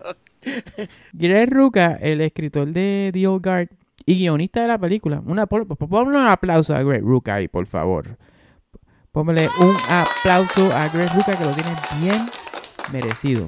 Greg Rucka, el escritor de The Old Guard y guionista de la película. Una, pon- pon- ponle un aplauso a Greg Rucka ahí, por favor. Póngale un aplauso a Greg Rucka que lo tiene bien merecido.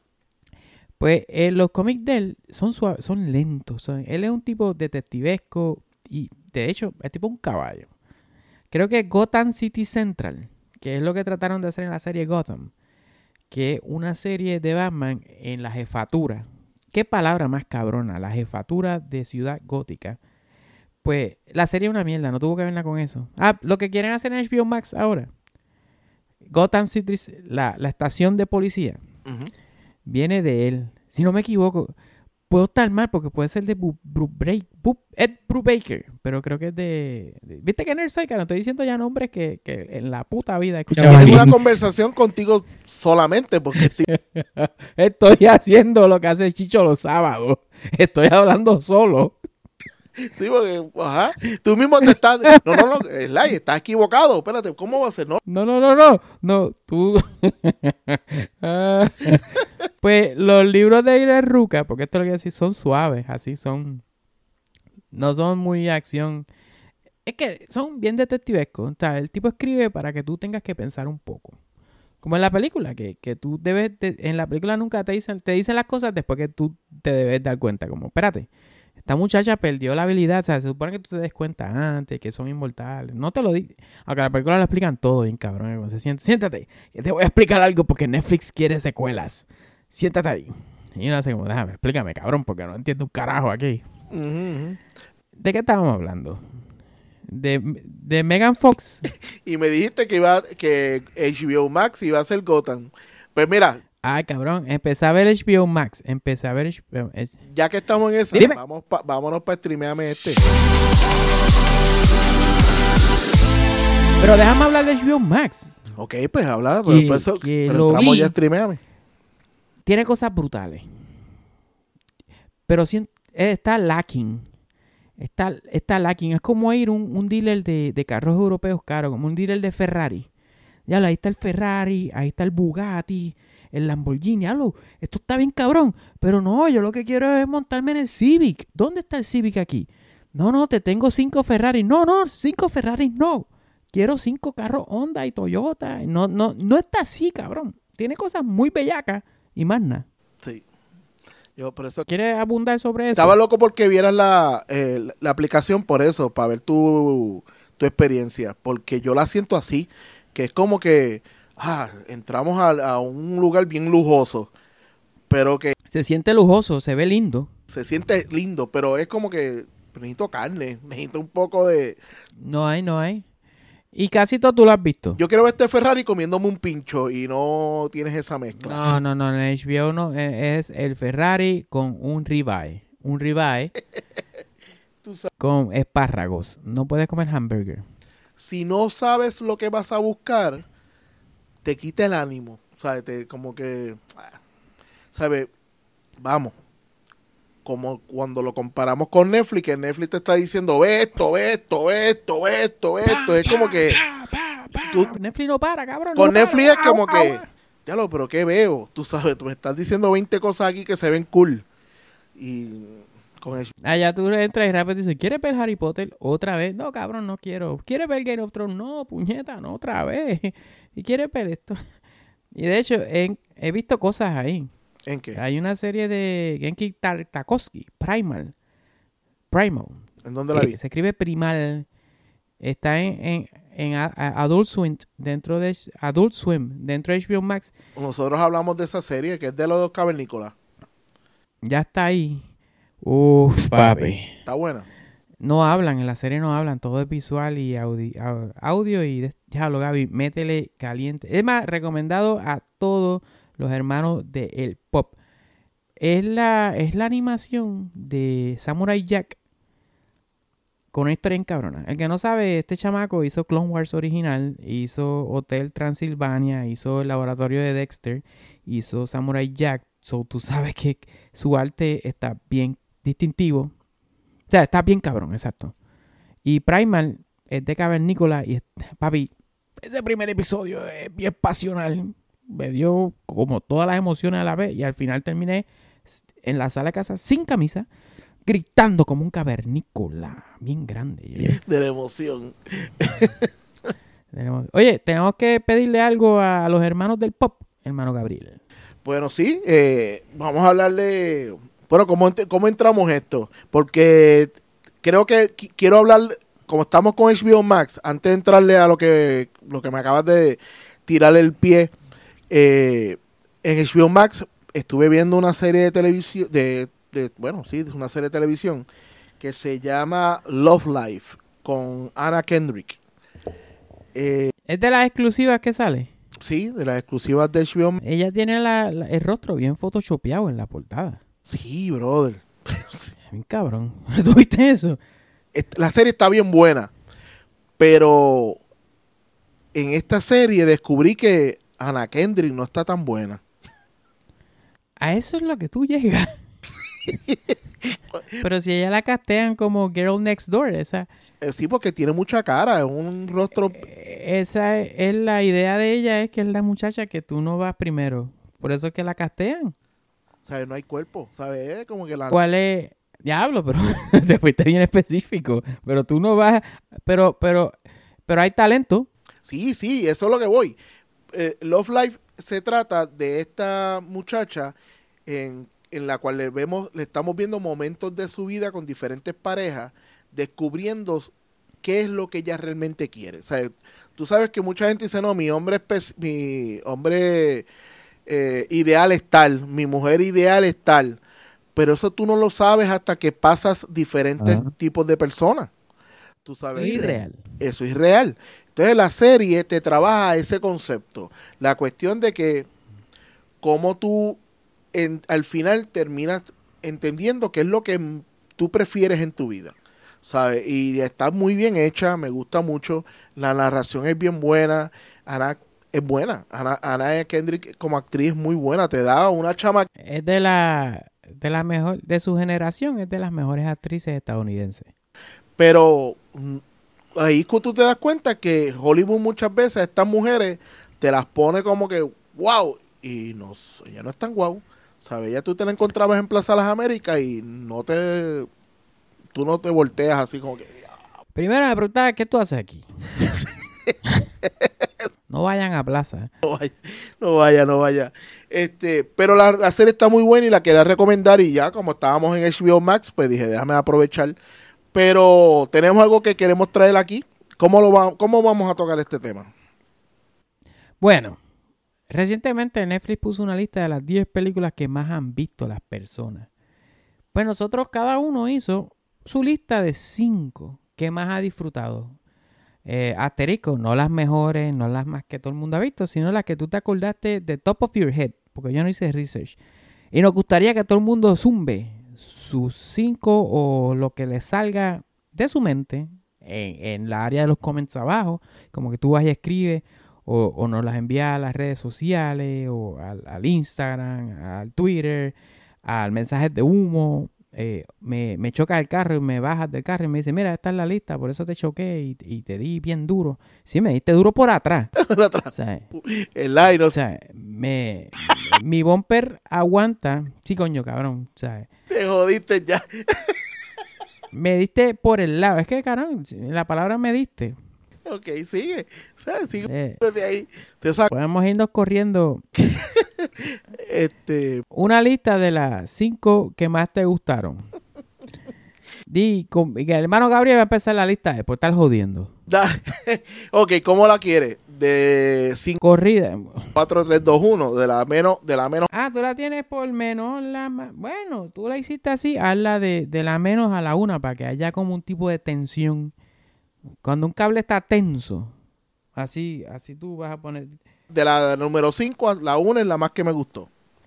Pues eh, los cómics de él son suaves, son lentos. son- él es un tipo detectivesco y de hecho es tipo un caballo. Creo que Gotham City Central, que es lo que trataron de hacer en la serie Gotham, que es una serie de Batman en la jefatura. ¿Qué palabra más cabrona? La jefatura de Ciudad Gótica. Pues la serie es una mierda, no tuvo que verla con eso. Ah, lo que quieren hacer en H B O Max ahora. Gotham City, la, la estación de policía, Ujú. viene de él. Si no me equivoco, puedo estar mal porque puede ser de Bu- Bru- Bra- Bu- Ed Brubaker, pero creo que es de... de- ¿Viste que Nerdcycle? No estoy diciendo ya nombres que, que en la puta vida he escuchado. Tengo bien. una conversación contigo solamente porque estoy... Estoy haciendo lo que hace Chicho los sábados. Estoy hablando solo. Sí, porque, ajá, tú mismo te estás... No, no, no, Sly, estás equivocado. Espérate, ¿cómo va a ser? No, No, no, no, no. No, tú. Ah, pues los libros de Greg Rucka, porque esto lo que decir, son suaves, así son. No son muy acción. Es que son bien detectivescos. O sea, el tipo escribe para que tú tengas que pensar un poco. Como en la película, que, que tú debes. de- en la película nunca te dicen, te dicen las cosas después que tú te debes dar cuenta. Como, espérate, esta muchacha perdió la habilidad. O sea, se supone que tú te des cuenta antes que son inmortales. No te lo digo. Aunque en la película lo explican todo bien, cabrón. Como se siente, siéntate, que te voy a explicar algo porque Netflix quiere secuelas. Siéntate ahí. Y uno hace como, déjame, explícame, cabrón, porque no entiendo un carajo aquí. Ujú, ujú. ¿De qué estábamos hablando? de, de Megan Fox. Y me dijiste que iba que H B O Max iba a ser Gotham. Pues mira. Ay, cabrón, empecé a ver H B O Max. Empecé a ver H B O. Ya que estamos en eso, vamos pa, vámonos para streamearme este. Pero déjame hablar de H B O Max. Ok, pues habla. Pero, por eso, pero entramos ya a streamearme. Tiene cosas brutales. Pero sí, está lacking. Está, está lacking. Es como ir un, un dealer de, de carros europeos caros, como un dealer de Ferrari. Ya, ahí está el Ferrari, ahí está el Bugatti, el Lamborghini. Algo, esto está bien cabrón. Pero no, yo lo que quiero es montarme en el Civic. ¿Dónde está el Civic aquí? No, no, te tengo cinco Ferrari. No, no, cinco Ferrari no. Quiero cinco carros Honda y Toyota. No, no, no está así, cabrón. Tiene cosas muy bellacas y más nada. Sí. Yo por eso ¿Quieres abundar sobre eso? Estaba loco porque vieras la, eh, la aplicación por eso, para ver tu, tu experiencia. Porque yo la siento así, que es como que ah, entramos a, a un lugar bien lujoso, pero que... Se siente lujoso, se ve lindo. Se siente lindo, pero es como que necesito carne, necesito un poco de... No hay, no hay. Y casi todo tú lo has visto. Yo quiero ver este Ferrari comiéndome un pincho y no tienes esa mezcla. No, no, no, en H B O no, es el Ferrari con un ribeye. Un ribeye con espárragos. No puedes comer hamburger. Si no sabes lo que vas a buscar, te quita el ánimo. O sea, te, como que, ¿sabes? Vamos. Como cuando lo comparamos con Netflix, que Netflix te está diciendo, ve esto, ve esto, ve esto, ve esto, ve esto. Es como que... Tú, Netflix no para, cabrón. Con no Netflix para. es como que, diablo, pero ¿qué veo? Tú sabes, tú me estás diciendo veinte cosas aquí que se ven cool. Y con eso. Allá tú entras y rápido dices, ¿quieres ver Harry Potter otra vez? No, cabrón, no quiero. ¿Quieres ver Game of Thrones? No, puñeta, no, otra vez. ¿Y quieres ver esto? Y de hecho, he, he visto cosas ahí. ¿En qué? Hay una serie de Genki Tartakovsky, Primal. Primal. ¿En dónde la vi? Eh, se escribe Primal. Está en, en, en a, a Adult Swim dentro de Adult Swim dentro de H B O Max. Nosotros hablamos de esa serie que es de los dos cavernícolas. Ya está ahí. Uf, papi. Está buena. No hablan, en la serie no hablan, todo es visual y audio, audio y de, ya lo Gaby, métele caliente. Es más, recomendado a todos los hermanos de El Pop. Es la, es la animación de Samurai Jack con una historia en cabrona. El que no sabe, este chamaco hizo Clone Wars original, hizo Hotel Transilvania, hizo el laboratorio de Dexter, hizo Samurai Jack. So, tú sabes que su arte está bien distintivo. O sea, está bien cabrón, exacto. Y Primal es de cavernícola y, papi, ese primer episodio es bien pasional. Me dio como todas las emociones a la vez y al final terminé en la sala de casa sin camisa, gritando como un cavernícola bien grande. De la emoción. Oye, tenemos que pedirle algo a los hermanos del Pop, hermano Gabriel. Bueno, sí, eh, vamos a hablarle... Bueno, ¿cómo, ¿cómo entramos esto? Porque creo que qu- quiero hablar, como estamos con H B O Max, antes de entrarle a lo que, lo que me acabas de tirar el pie, eh, en H B O Max estuve viendo una serie de televisión, de, de, bueno, sí, una serie de televisión que se llama Love Life, con Anna Kendrick. Eh, ¿Es de las exclusivas que sale? sí, de las exclusivas de H B O Max. Ella tiene la, la, el rostro bien photoshopeado en la portada. Sí, brother. Bien cabrón. ¿Tú viste eso? La serie está bien buena, pero en esta serie descubrí que Anna Kendrick no está tan buena. A eso es lo que tú llegas. Pero si ella la castean como Girl Next Door, esa, Eh, sí, porque tiene mucha cara, es un rostro... esa es, es la idea de ella, es que es la muchacha que tú no vas primero. Por eso es que la castean. O sea, no hay cuerpo, ¿sabes? Es como que la... ¿Cuál es? Diablo, pero te fuiste bien específico. Pero tú no vas... Pero, pero, pero hay talento. Sí, sí, eso es lo que voy. Eh, Love Life se trata de esta muchacha en, en la cual le vemos, le estamos viendo momentos de su vida con diferentes parejas, descubriendo qué es lo que ella realmente quiere. O sea, tú sabes que mucha gente dice, no, mi hombre, espe- mi hombre eh, ideal es tal, mi mujer ideal es tal, pero eso tú no lo sabes hasta que pasas diferentes Ajá. tipos de personas. tú sabes. Eso es irreal. Eso es real. Entonces la serie te trabaja ese concepto. La cuestión de que cómo tú en, al final terminas entendiendo qué es lo que tú prefieres en tu vida, ¿sabes? Y está muy bien hecha, me gusta mucho. La narración es bien buena. Ana es buena. Ana, Ana Kendrick como actriz es muy buena. Te da una chama. Es de la, de la mejor, de su generación, es de las mejores actrices estadounidenses. Pero ahí tú te das cuenta que Hollywood muchas veces a estas mujeres te las pone como que wow, y no, ella no es tan wow, ¿sabes? Ya tú te la encontrabas en Plaza Las Américas y no te, tú no te volteas así como que... Primero me preguntaba, ¿qué tú haces aquí? No vayan a Plaza. No vaya, no vaya, no vaya. Este, pero la, la serie está muy buena y la quería recomendar y ya como estábamos en H B O Max, pues dije, déjame aprovechar. Pero tenemos algo que queremos traer aquí. ¿Cómo, lo va, cómo vamos a tocar este tema? Bueno, recientemente Netflix puso una lista de las diez películas que más han visto las personas. Pues nosotros cada uno hizo su lista de cinco que más ha disfrutado. Eh, asterisco, no las mejores, no las más que todo el mundo ha visto, sino las que tú te acordaste de top of your head, porque yo no hice research. Y nos gustaría que todo el mundo zumbe sus cinco o lo que le salga de su mente en, en la área de los comments abajo, como que tú vas y escribes o, o nos las envías a las redes sociales o al, al Instagram, al Twitter, al mensajes de humo. Eh, me, me choca el carro y me bajas del carro y me dice, mira, esta es la lista, por eso te choqué y, y te di bien duro. Sí, me diste duro por atrás. Por atrás. O sea, el aire. o sea me, mi bumper aguanta. Sí, coño, cabrón. O sea, te jodiste ya. Me diste por el lado. Es que, cabrón, la palabra me diste. Ok, sigue. ¿Sabes? Sigue Eh, desde ahí. Te saco. Podemos irnos corriendo. Este. Una lista de las cinco que más te gustaron. Di, con, y que el hermano Gabriel va a empezar la lista de por estar jodiendo. Da, ok, ¿cómo la quieres? De cinco, Corrida. cuatro, tres, dos, uno. De la menos, de la menos. Ah, tú la tienes por menos la más. Bueno, tú la hiciste así. Hazla de, de la menos a la una para que haya como un tipo de tensión. Cuando un cable está tenso, así, así tú vas a poner. De la número cinco a la una es la más que me gustó.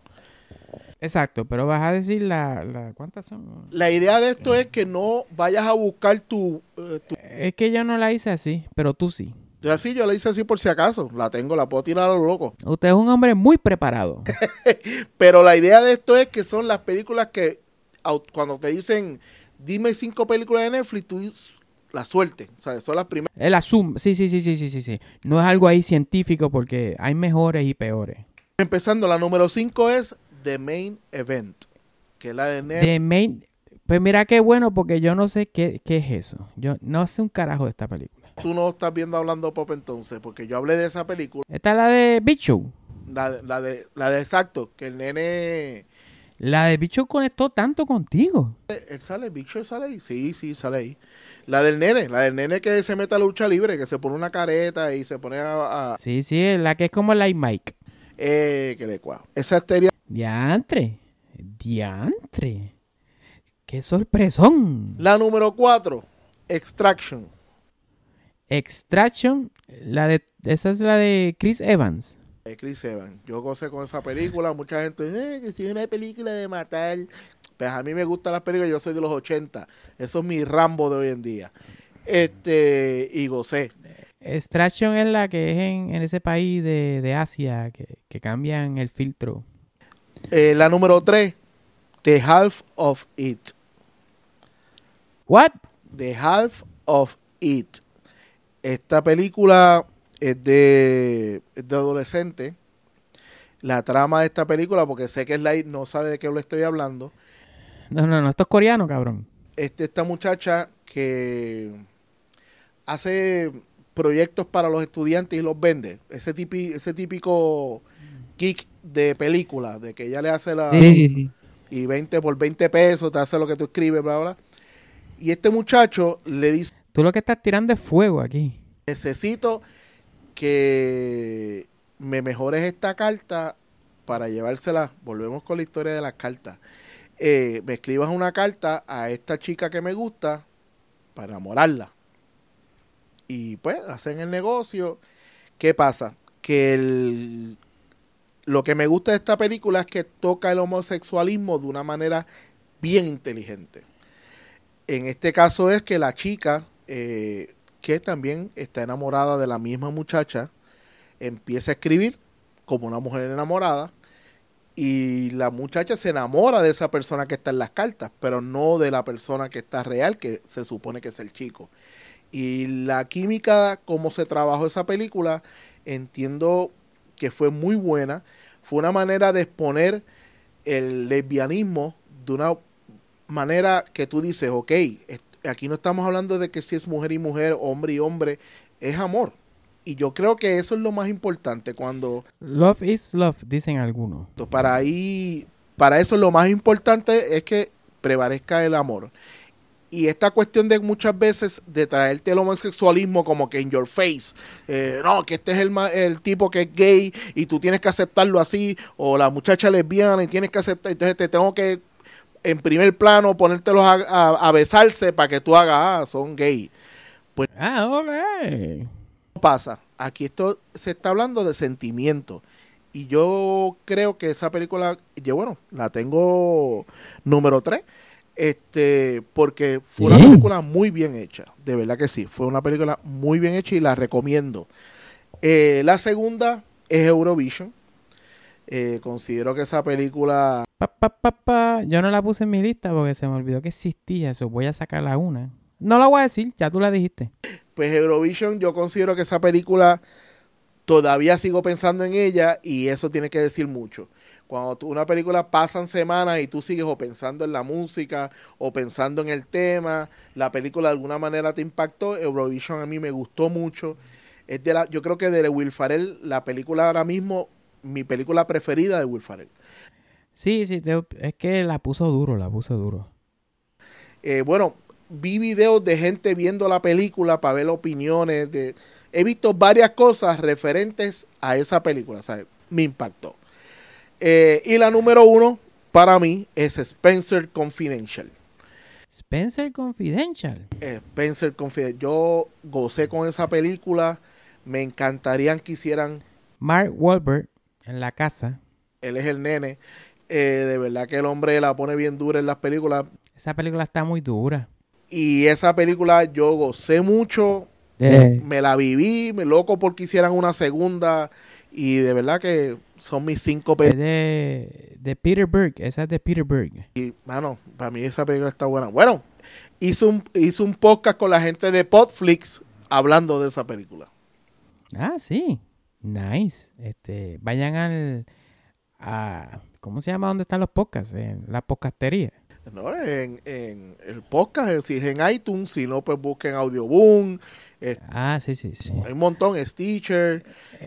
Exacto, pero vas a decir la, la ¿cuántas son? La idea de esto es que no vayas a buscar tu, uh, tu... Es que yo no la hice así, pero tú sí. Yo así, yo la hice así por si acaso. La tengo, la puedo tirar a lo loco. Usted es un hombre muy preparado. Pero la idea de esto es que son las películas que cuando te dicen dime cinco películas de Netflix, tú la suerte, o sea, son las primeras. El asum, sí, sí, sí, sí, sí, sí, sí. No es algo ahí científico porque hay mejores y peores. Empezando, la número cinco es The Main Event, que es la de Netflix. The Main, pues mira qué bueno porque yo no sé qué, qué es eso. Yo no sé un carajo de esta película. Tú no estás viendo Hablando Pop entonces, porque yo hablé de esa película. Esta es la de Bicho. La, de- la de, la de exacto, que el nene, La de Bicho conectó tanto contigo. él sale, el bicho sale ahí, sí, sí, sale ahí. La del nene, la del nene que se mete a la lucha libre, que se pone una careta y se pone a, a Sí, sí, la que es como Like Mike. eh, que le cuajo. Esa sería Diantre. Diantre. Qué sorpresón. la número cuatro, Extraction. Extraction. La de, esa es la de Chris Evans. De Chris Evans. Yo gocé con esa película. Mucha gente dice, eh, que si es una película de matar. Pues a mí me gustan las películas, yo soy de los ochenta. Eso es mi Rambo de hoy en día. Este, y gocé. Extraction es la que es en, en ese país de, de Asia que, que cambian el filtro. Eh, la número tres, The Half of It. What? The Half of It. Esta película es de, es de adolescente. La trama de esta película, porque sé que Slide no sabe de qué le estoy hablando. No, no, no, esto es coreano, cabrón. Este, esta muchacha que hace proyectos para los estudiantes y los vende. Ese, tipi, ese típico geek de película, de que ella le hace la... Sí, sí, sí. Y veinte por veinte pesos te hace lo que tú escribes, bla, bla. Y este muchacho le dice, Tú lo que estás tirando es fuego aquí. necesito que me mejores esta carta para llevársela. Volvemos con la historia de las cartas. Eh, me escribas una carta a esta chica que me gusta para enamorarla. y pues hacen el negocio. ¿Qué pasa? Que el, lo que me gusta de esta película es que toca el homosexualismo de una manera bien inteligente. En este caso es que la chica, eh, que también está enamorada de la misma muchacha, empieza a escribir como una mujer enamorada, y la muchacha se enamora de esa persona que está en las cartas, pero no de la persona que está real, que se supone que es el chico. Y la química, cómo se trabajó esa película, entiendo que fue muy buena. Fue una manera de exponer el lesbianismo de una manera que tú dices, ok, aquí no estamos hablando de que si es mujer y mujer, hombre y hombre, es amor. Y yo creo que eso es lo más importante cuando... Love is love, dicen algunos. Para ahí, para eso lo más importante es que prevalezca el amor. Y esta cuestión de muchas veces de traerte el homosexualismo como que in your face, eh, no, que este es el, el tipo que es gay y tú tienes que aceptarlo así, o la muchacha lesbiana y tienes que aceptar, entonces te tengo que en primer plano ponértelos a, a, a besarse para que tú hagas, ah, son gay. Pues, ah, ok. Pasa, aquí esto se está hablando de sentimientos, y yo creo que esa película, yo bueno, la tengo número tres, este, porque fue una película muy bien hecha, de verdad que sí, fue una película muy bien hecha y la recomiendo. Eh, la segunda es Eurovision. Eh, considero que esa película... Pa, pa, pa, pa. Yo no la puse en mi lista porque se me olvidó que existía eso. Voy a sacarla una. No la voy a decir, ya tú la dijiste. Pues Eurovision, yo considero que esa película todavía sigo pensando en ella, y eso tiene que decir mucho. Cuando tú, una película pasan semanas y tú sigues o pensando en la música o pensando en el tema, la película de alguna manera te impactó. Eurovision a mí me gustó mucho. Es de la, yo creo que de Will Ferrell, la película ahora mismo, mi película preferida de Will Ferrell. Sí, sí, te, es que la puso duro, la puso duro. Eh, bueno, vi videos de gente viendo la película para ver opiniones. De, he visto varias cosas referentes a esa película, ¿sabes? Me impactó. Eh, y la número uno para mí es Spencer Confidential. Spencer Confidential. Eh, Spencer Confidential. Yo gocé con esa película. Me encantaría que hicieran... Mark Wahlberg en la casa. Él es el nene. Eh, de verdad que el hombre la pone bien dura en las películas. Esa película está muy dura. Y esa película yo gocé mucho. Eh. Me la viví. Me loco porque hicieran una segunda. Y de verdad que son mis cinco películas. De, de Peter Berg. Esa es de Peter Berg. Y, mano, para mí esa película está buena. Bueno, hice un, hice un podcast con la gente de Podflix hablando de esa película. Ah, sí. Nice. Este, vayan al... A, ¿cómo se llama? ¿Dónde están los podcasts? En la podcastería. No, en, en el podcast, si es en iTunes, si no, pues busquen Audioboom. Eh, ah, sí, sí, sí. Hay un montón, Stitcher.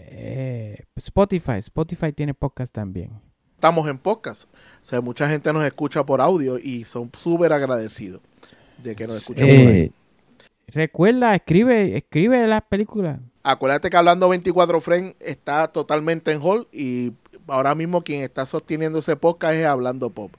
Eh, Spotify, Spotify tiene podcast también. Estamos en podcast. O sea, mucha gente nos escucha por audio y son súper agradecidos de que nos escuchen eh, por ahí. Recuerda, escribe, escribe las películas. Acuérdate que Hablando veinticuatro Frames está totalmente en hold, y ahora mismo quien está sosteniendo ese podcast es Hablando Pop.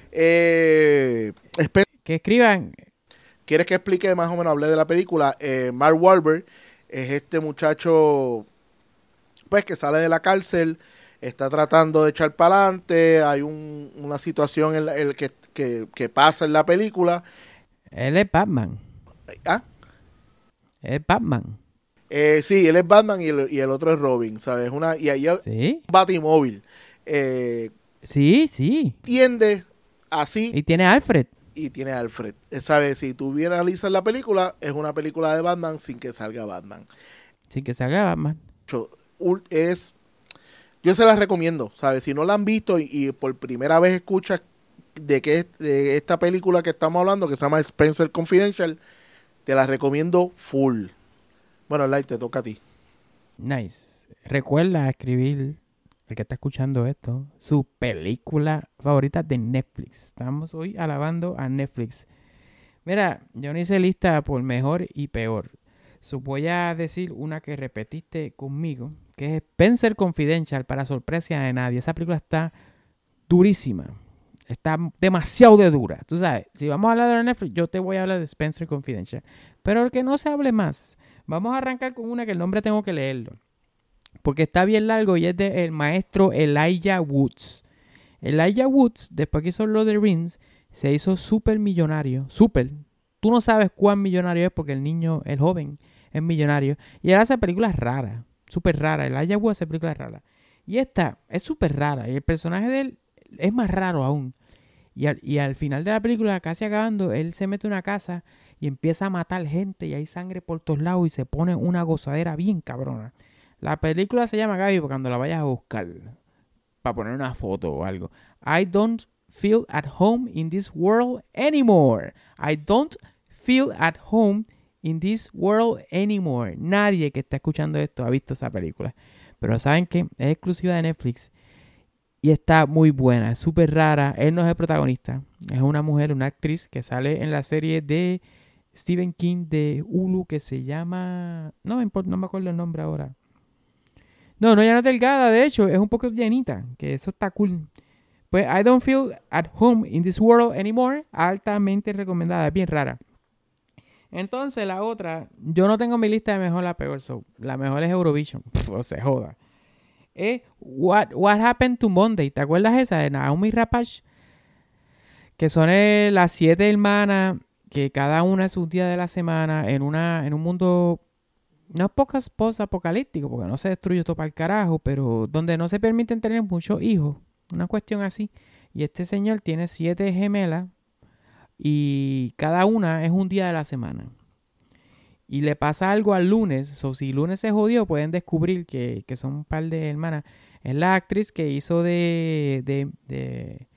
Eh, que escriban. ¿Quieres que explique más o menos? Hablé de la película. Eh, Mark Wahlberg es este muchacho, pues, que sale de la cárcel, está tratando de echar para adelante. Hay un, una situación en la, el que, que, que pasa en la película. Él es Batman. ¿Ah? Es Batman. Eh, sí, él es Batman y el, y el otro es Robin, ¿sabes? Una, y ahí ¿Sí? Batimóvil. Eh, sí, sí. Tiende así. Y tiene a Alfred. Y tiene a Alfred. ¿Sabes? Si tú bien analizas la película, es una película de Batman sin que salga Batman. Sin que salga Batman. Es, yo se la recomiendo, ¿sabes? Si no la han visto y, y por primera vez escuchas de que de esta película que estamos hablando, que se llama Spencer Confidential, te la recomiendo full. Bueno, Light, te toca a ti. Nice. Recuerda escribir, el que está escuchando esto, su película favorita de Netflix. Estamos hoy alabando a Netflix. Mira, yo no hice lista por mejor y peor. So, voy a decir una que repetiste conmigo, que es Spencer Confidential, para sorpresa de nadie. Esa película está durísima. Está demasiado de dura. Tú sabes, si vamos a hablar de Netflix, yo te voy a hablar de Spencer Confidential. Pero que no se hable más. Vamos a arrancar con una que el nombre tengo que leerlo. Porque está bien largo y es del maestro Elijah Woods. Elijah Woods, después que hizo Lord of the Rings, se hizo súper millonario. Súper. Tú no sabes cuán millonario es porque el niño, el joven, es millonario. Y él hace películas raras. Súper raras. Elijah Woods hace películas raras. Y esta es súper rara. Y el personaje de él es más raro aún. Y al, y al final de la película, casi acabando, él se mete en una casa y empieza a matar gente. Y hay sangre por todos lados y se pone una gozadera bien cabrona. La película se llama, Gaby, porque cuando la vayas a buscar, para poner una foto o algo. I don't feel at home in this world anymore. I don't feel at home in this world anymore. Nadie que está escuchando esto ha visto esa película. Pero ¿saben qué? Es exclusiva de Netflix. Y está muy buena, es súper rara. Él no es el protagonista. Es una mujer, una actriz que sale en la serie de Stephen King de Hulu que se llama... No me importa, no me acuerdo el nombre ahora. No, no, ya no es delgada, de hecho, es un poco llenita. Que eso está cool. Pues I don't feel at home in this world anymore. Altamente recomendada, es bien rara. Entonces la otra, yo no tengo mi lista de mejor la peor. So, la mejor es Eurovision. Pff, o se joda. Es What, What Happened to Monday. ¿Te acuerdas esa de Naomi Rapace? Que son eh, las siete hermanas, que cada una es un día de la semana en una en un mundo, no es pocas post-apocalíptico, porque no se destruye todo para el carajo, pero donde no se permiten tener muchos hijos. Una cuestión así. Y este señor tiene siete gemelas y cada una es un día de la semana. Y le pasa algo al lunes. O so, si el lunes se jodió, pueden descubrir que, que son un par de hermanas. Es la actriz que hizo de... de, de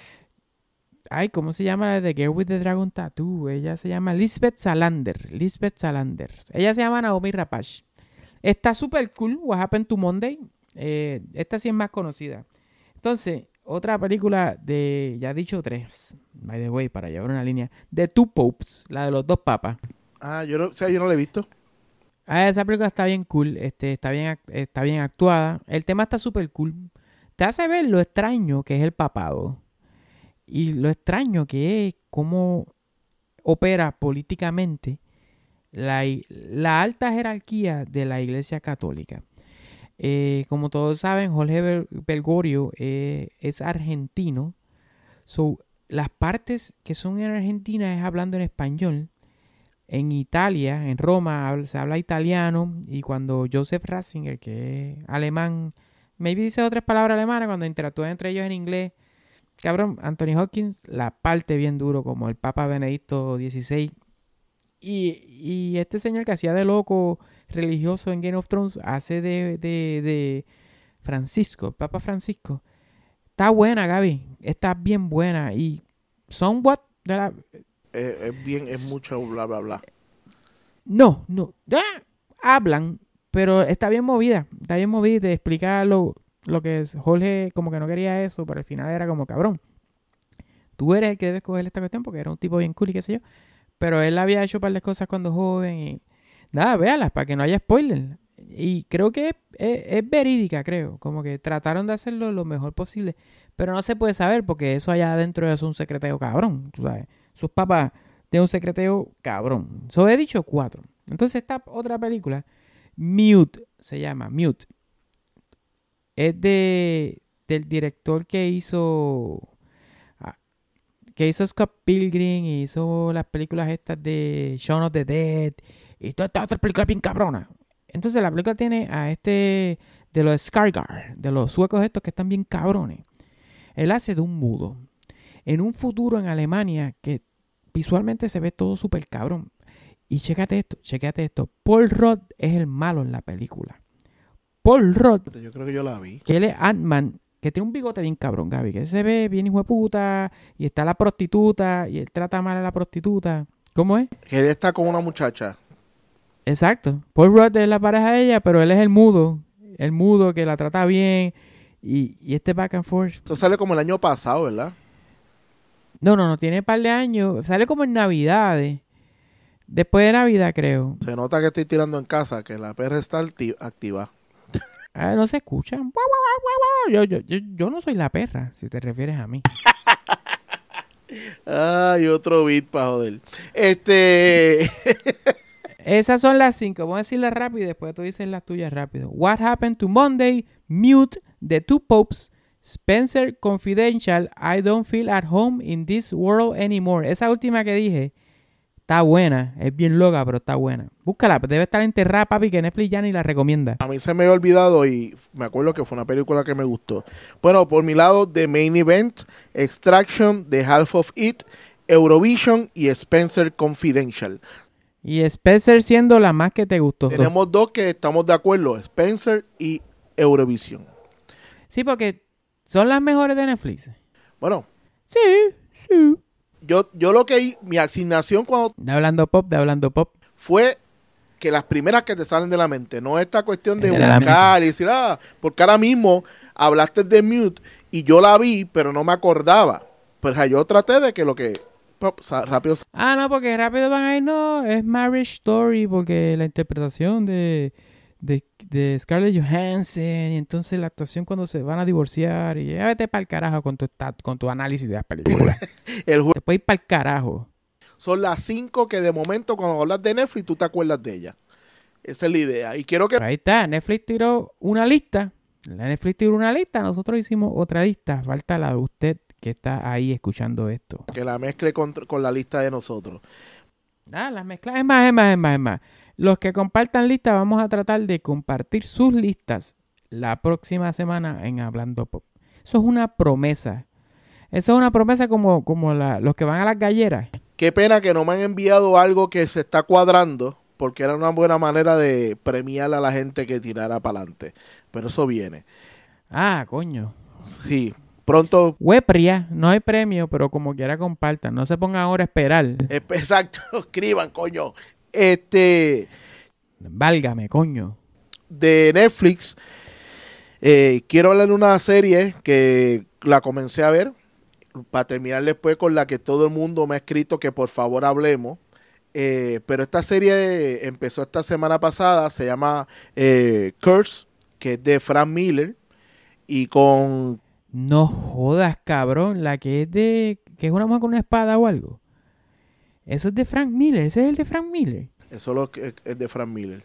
ay, ¿cómo se llama la de The Girl with the Dragon Tattoo? Ella se llama Lisbeth Salander. Lisbeth Salander. Ella se llama Naomi Rapace. Está súper cool. What Happened to Monday. Eh, esta sí es más conocida. Entonces, otra película de... Ya he dicho tres. By the way, para llevar una línea. The Two Popes. La de los dos papas. Ah, yo no, o sea, yo no la he visto. Ah, esa película está bien cool, este, está bien, está bien actuada. El tema está súper cool. Te hace ver lo extraño que es el papado. Y lo extraño que es cómo opera políticamente la, la alta jerarquía de la Iglesia Católica. Eh, como todos saben, Jorge Bergoglio eh, es argentino. So, las partes que son en Argentina es hablando en español. En Italia, en Roma, se habla italiano. Y cuando Joseph Ratzinger, que es alemán, maybe dice otras palabras alemanas, cuando interactúan entre ellos en inglés, cabrón, Anthony Hopkins la parte bien duro como el Papa Benedicto dieciséis. Y, y este señor que hacía de loco religioso en Game of Thrones hace de, de, de Francisco, el Papa Francisco. Está buena, Gaby. Está bien buena. Y somewhat de la... Eh, es bien, es mucho bla, bla, bla. No, no. Ah, hablan, pero está bien movida. Está bien movida y te explica lo, lo que es. Jorge como que no quería eso, pero al final era como, cabrón, tú eres el que debes coger esta cuestión porque era un tipo bien cool y qué sé yo. Pero él había hecho un par de cosas cuando joven y... Nada, véalas para que no haya spoiler. Y creo que es, es, es verídica, creo. Como que trataron de hacerlo lo mejor posible. Pero no se puede saber porque eso allá adentro es un secreteo cabrón, tú sabes. Sus papás tienen un secreteo cabrón. So he dicho cuatro. Entonces esta otra película, Mute, se llama Mute. Es de del director que hizo que hizo Scott Pilgrim y hizo las películas estas de Shaun of the Dead y todas estas otras películas bien cabronas. Entonces la película tiene a este de los Skarsgård, de los suecos estos que están bien cabrones. Él hace de un mudo. En un futuro en Alemania que visualmente se ve todo súper cabrón. Y chécate esto, chécate esto. Paul Rudd es el malo en la película. Paul Rudd. Yo creo que yo la vi. Que él es Ant-Man, que tiene un bigote bien cabrón, Gaby. Que se ve bien hijo de puta. Y está la prostituta. Y él trata mal a la prostituta. ¿Cómo es? Que él está con una muchacha. Exacto. Paul Rudd es la pareja de ella, pero él es el mudo. El mudo que la trata bien. Y, y este back and forth. Eso sale como el año pasado, ¿verdad? No, no, no, tiene un par de años. Sale como en Navidades. Después de Navidad, creo. Se nota que estoy tirando en casa, que la perra está acti- activa. Ah, no se escucha. Yo, yo, yo, yo no soy la perra, si te refieres a mí. Ay, otro beat para joder. Este... Esas son las cinco. Vamos a decirlas rápido y después tú dices las tuyas rápido. What Happened to Monday, Mute, The Two Popes, Spencer Confidential, I Don't Feel at Home in This World Anymore. Esa última que dije está buena. Es bien loca, pero está buena. Búscala. Debe estar enterrada, papi, que Netflix ya ni la recomienda. A mí se me había olvidado y me acuerdo que fue una película que me gustó. Bueno, por mi lado, The Main Event, Extraction, The Half of It, Eurovision y Spencer Confidential. Y Spencer siendo la más que te gustó. Tenemos dos que estamos de acuerdo, Spencer y Eurovision. Sí, porque son las mejores de Netflix. Bueno. Sí, sí. Yo, yo lo que, mi asignación cuando... De Hablando Pop, de Hablando Pop. Fue que las primeras que te salen de la mente, no esta cuestión de, de buscar y decir, ah, porque ahora mismo hablaste de Mute y yo la vi, pero no me acordaba. Pues yo traté de que lo que... Pop, rápido. Ah, no, porque rápido van a ir, no, es Marriage Story, porque la interpretación de, de, de Scarlett Johansson, y entonces la actuación cuando se van a divorciar, y ya vete para el carajo con tu, con tu análisis de las películas. El Te puedes ir para el carajo. Son las cinco que de momento cuando hablas de Netflix tú te acuerdas de ella. Esa es la idea. Y quiero que... Pero ahí está, Netflix tiró una lista. La Netflix tiró una lista, nosotros hicimos otra lista. Falta la de usted que está ahí escuchando esto. Que la mezcle con, con la lista de nosotros. Ah, las mezclas. Es más, es más, es más, es más. Los que compartan listas, vamos a tratar de compartir sus listas la próxima semana en Hablando Pop. Eso es una promesa. Eso es una promesa como, como la, los que van a las galleras. Qué pena que no me han enviado algo que se está cuadrando, porque era una buena manera de premiar a la gente que tirara para adelante. Pero eso viene. Ah, coño. Sí. Pronto. Wepria, no hay premio, pero como quiera compartan. No se pongan ahora a esperar. Exacto, escriban, coño. Este. Válgame, coño. De Netflix. Eh, quiero hablar de una serie que la comencé a ver. Para terminar después con la que todo el mundo me ha escrito que por favor hablemos. Eh, pero esta serie empezó esta semana pasada. Se llama eh, Curse, que es de Frank Miller. Y con... No jodas, cabrón. La que es de... que es una mujer con una espada o algo. Eso es de Frank Miller. Ese es el de Frank Miller. Eso es lo que es de Frank Miller.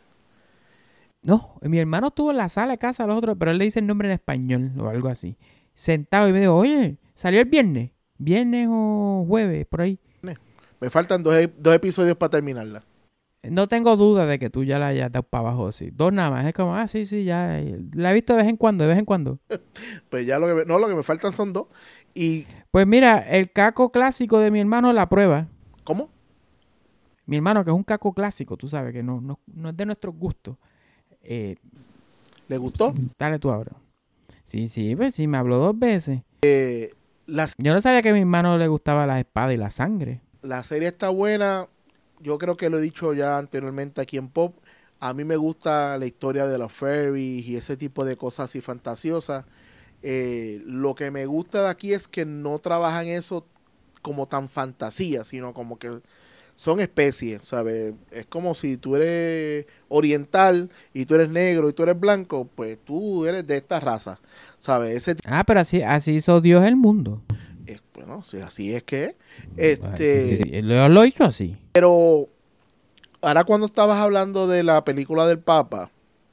No, mi hermano estuvo en la sala de casa los otros, pero él le dice el nombre en español o algo así. Sentado y me dijo, oye, ¿salió el viernes? ¿Viernes o jueves? Por ahí. Me faltan dos, dos episodios para terminarla. No tengo duda de que tú ya la hayas dado para abajo, sí. Dos nada más. Es como, ah, sí, sí, ya. La he visto de vez en cuando, de vez en cuando. Pues ya lo que me, no, lo que me faltan son dos. Y... Pues mira, el caco clásico de mi hermano la prueba. ¿Cómo? Mi hermano, que es un caco clásico, tú sabes, que no, no, no es de nuestros gustos. Eh, ¿Le gustó? Dale tú ahora. Sí, sí, pues sí, me habló dos veces. Eh, la, Yo no sabía que a mi hermano le gustaba la espada y la sangre. La serie está buena. Yo creo que lo he dicho ya anteriormente aquí en Pop. A mí me gusta la historia de los fairies y ese tipo de cosas así fantasiosas. Eh, lo que me gusta de aquí es que no trabajan eso como tan fantasía, sino como que son especies, ¿sabes? Es como si tú eres oriental y tú eres negro y tú eres blanco, pues tú eres de esta raza, ¿sabes? Ese ah, pero así, así hizo Dios el mundo. Eh, bueno, si así es que este sí, sí, sí. Lo, lo hizo así. Pero ahora cuando estabas hablando de la película del Papa,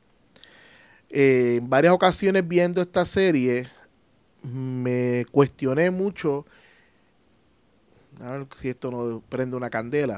eh, en varias ocasiones viendo esta serie me cuestioné mucho, a ver si esto no prende una candela.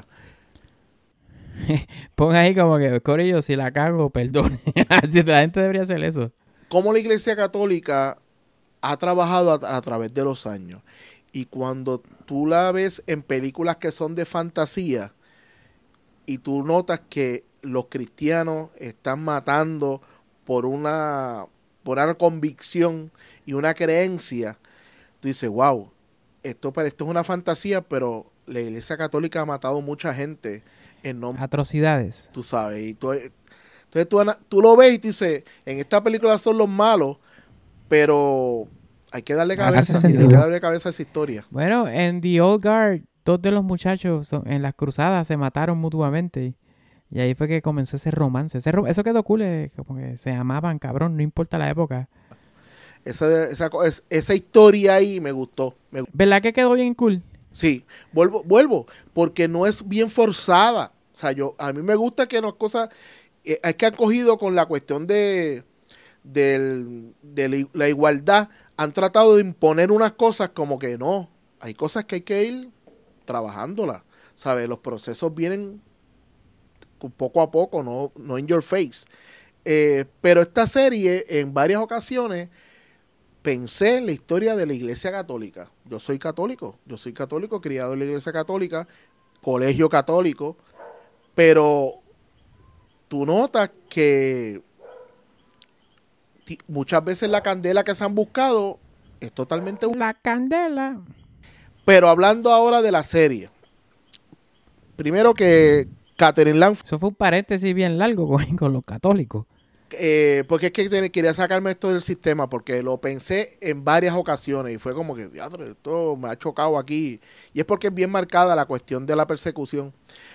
Pon ahí como que, corillo, si la cago, perdón. La gente debería hacer eso. Cómo la Iglesia Católica ha trabajado a, a través de los años. Y cuando tú la ves en películas que son de fantasía y tú notas que los cristianos están matando por una, por una convicción y una creencia, tú dices, wow, esto, esto es una fantasía, pero la Iglesia Católica ha matado mucha gente en nombre... Atrocidades. Tú sabes. Y tú, entonces tú, tú lo ves y tú dices, en esta película son los malos, pero... Hay que darle cabeza, hay que darle cabeza a esa historia. Bueno, en The Old Guard, dos de los muchachos son, en las cruzadas se mataron mutuamente. Y ahí fue que comenzó ese romance. Ese rom eso quedó cool, eh, como que se amaban, cabrón, no importa la época. Esa, esa, esa historia ahí me gustó, me... ¿Verdad que quedó bien cool? Sí, vuelvo, vuelvo, porque no es bien forzada. O sea, yo, a mí me gusta que las cosas, eh, es que han cogido con la cuestión de, del- de la, la igualdad, han tratado de imponer unas cosas como que no, hay cosas que hay que ir trabajándolas, ¿sabes? Los procesos vienen poco a poco, no, no in your face. Eh, pero esta serie, en varias ocasiones, pensé en la historia de la Iglesia Católica. Yo soy católico, yo soy católico, criado en la Iglesia Católica, colegio católico, pero tú notas que ti- muchas veces la candela que se han buscado es totalmente... La candela. Pero hablando ahora de la serie, primero que Catherine Langford, Eso fue un paréntesis bien largo con, con los católicos. eh, porque es que te- quería sacarme esto del sistema, porque lo pensé en varias ocasiones y fue como que, "Diatre, esto me ha chocado aquí", y es porque es bien marcada la cuestión de la persecución.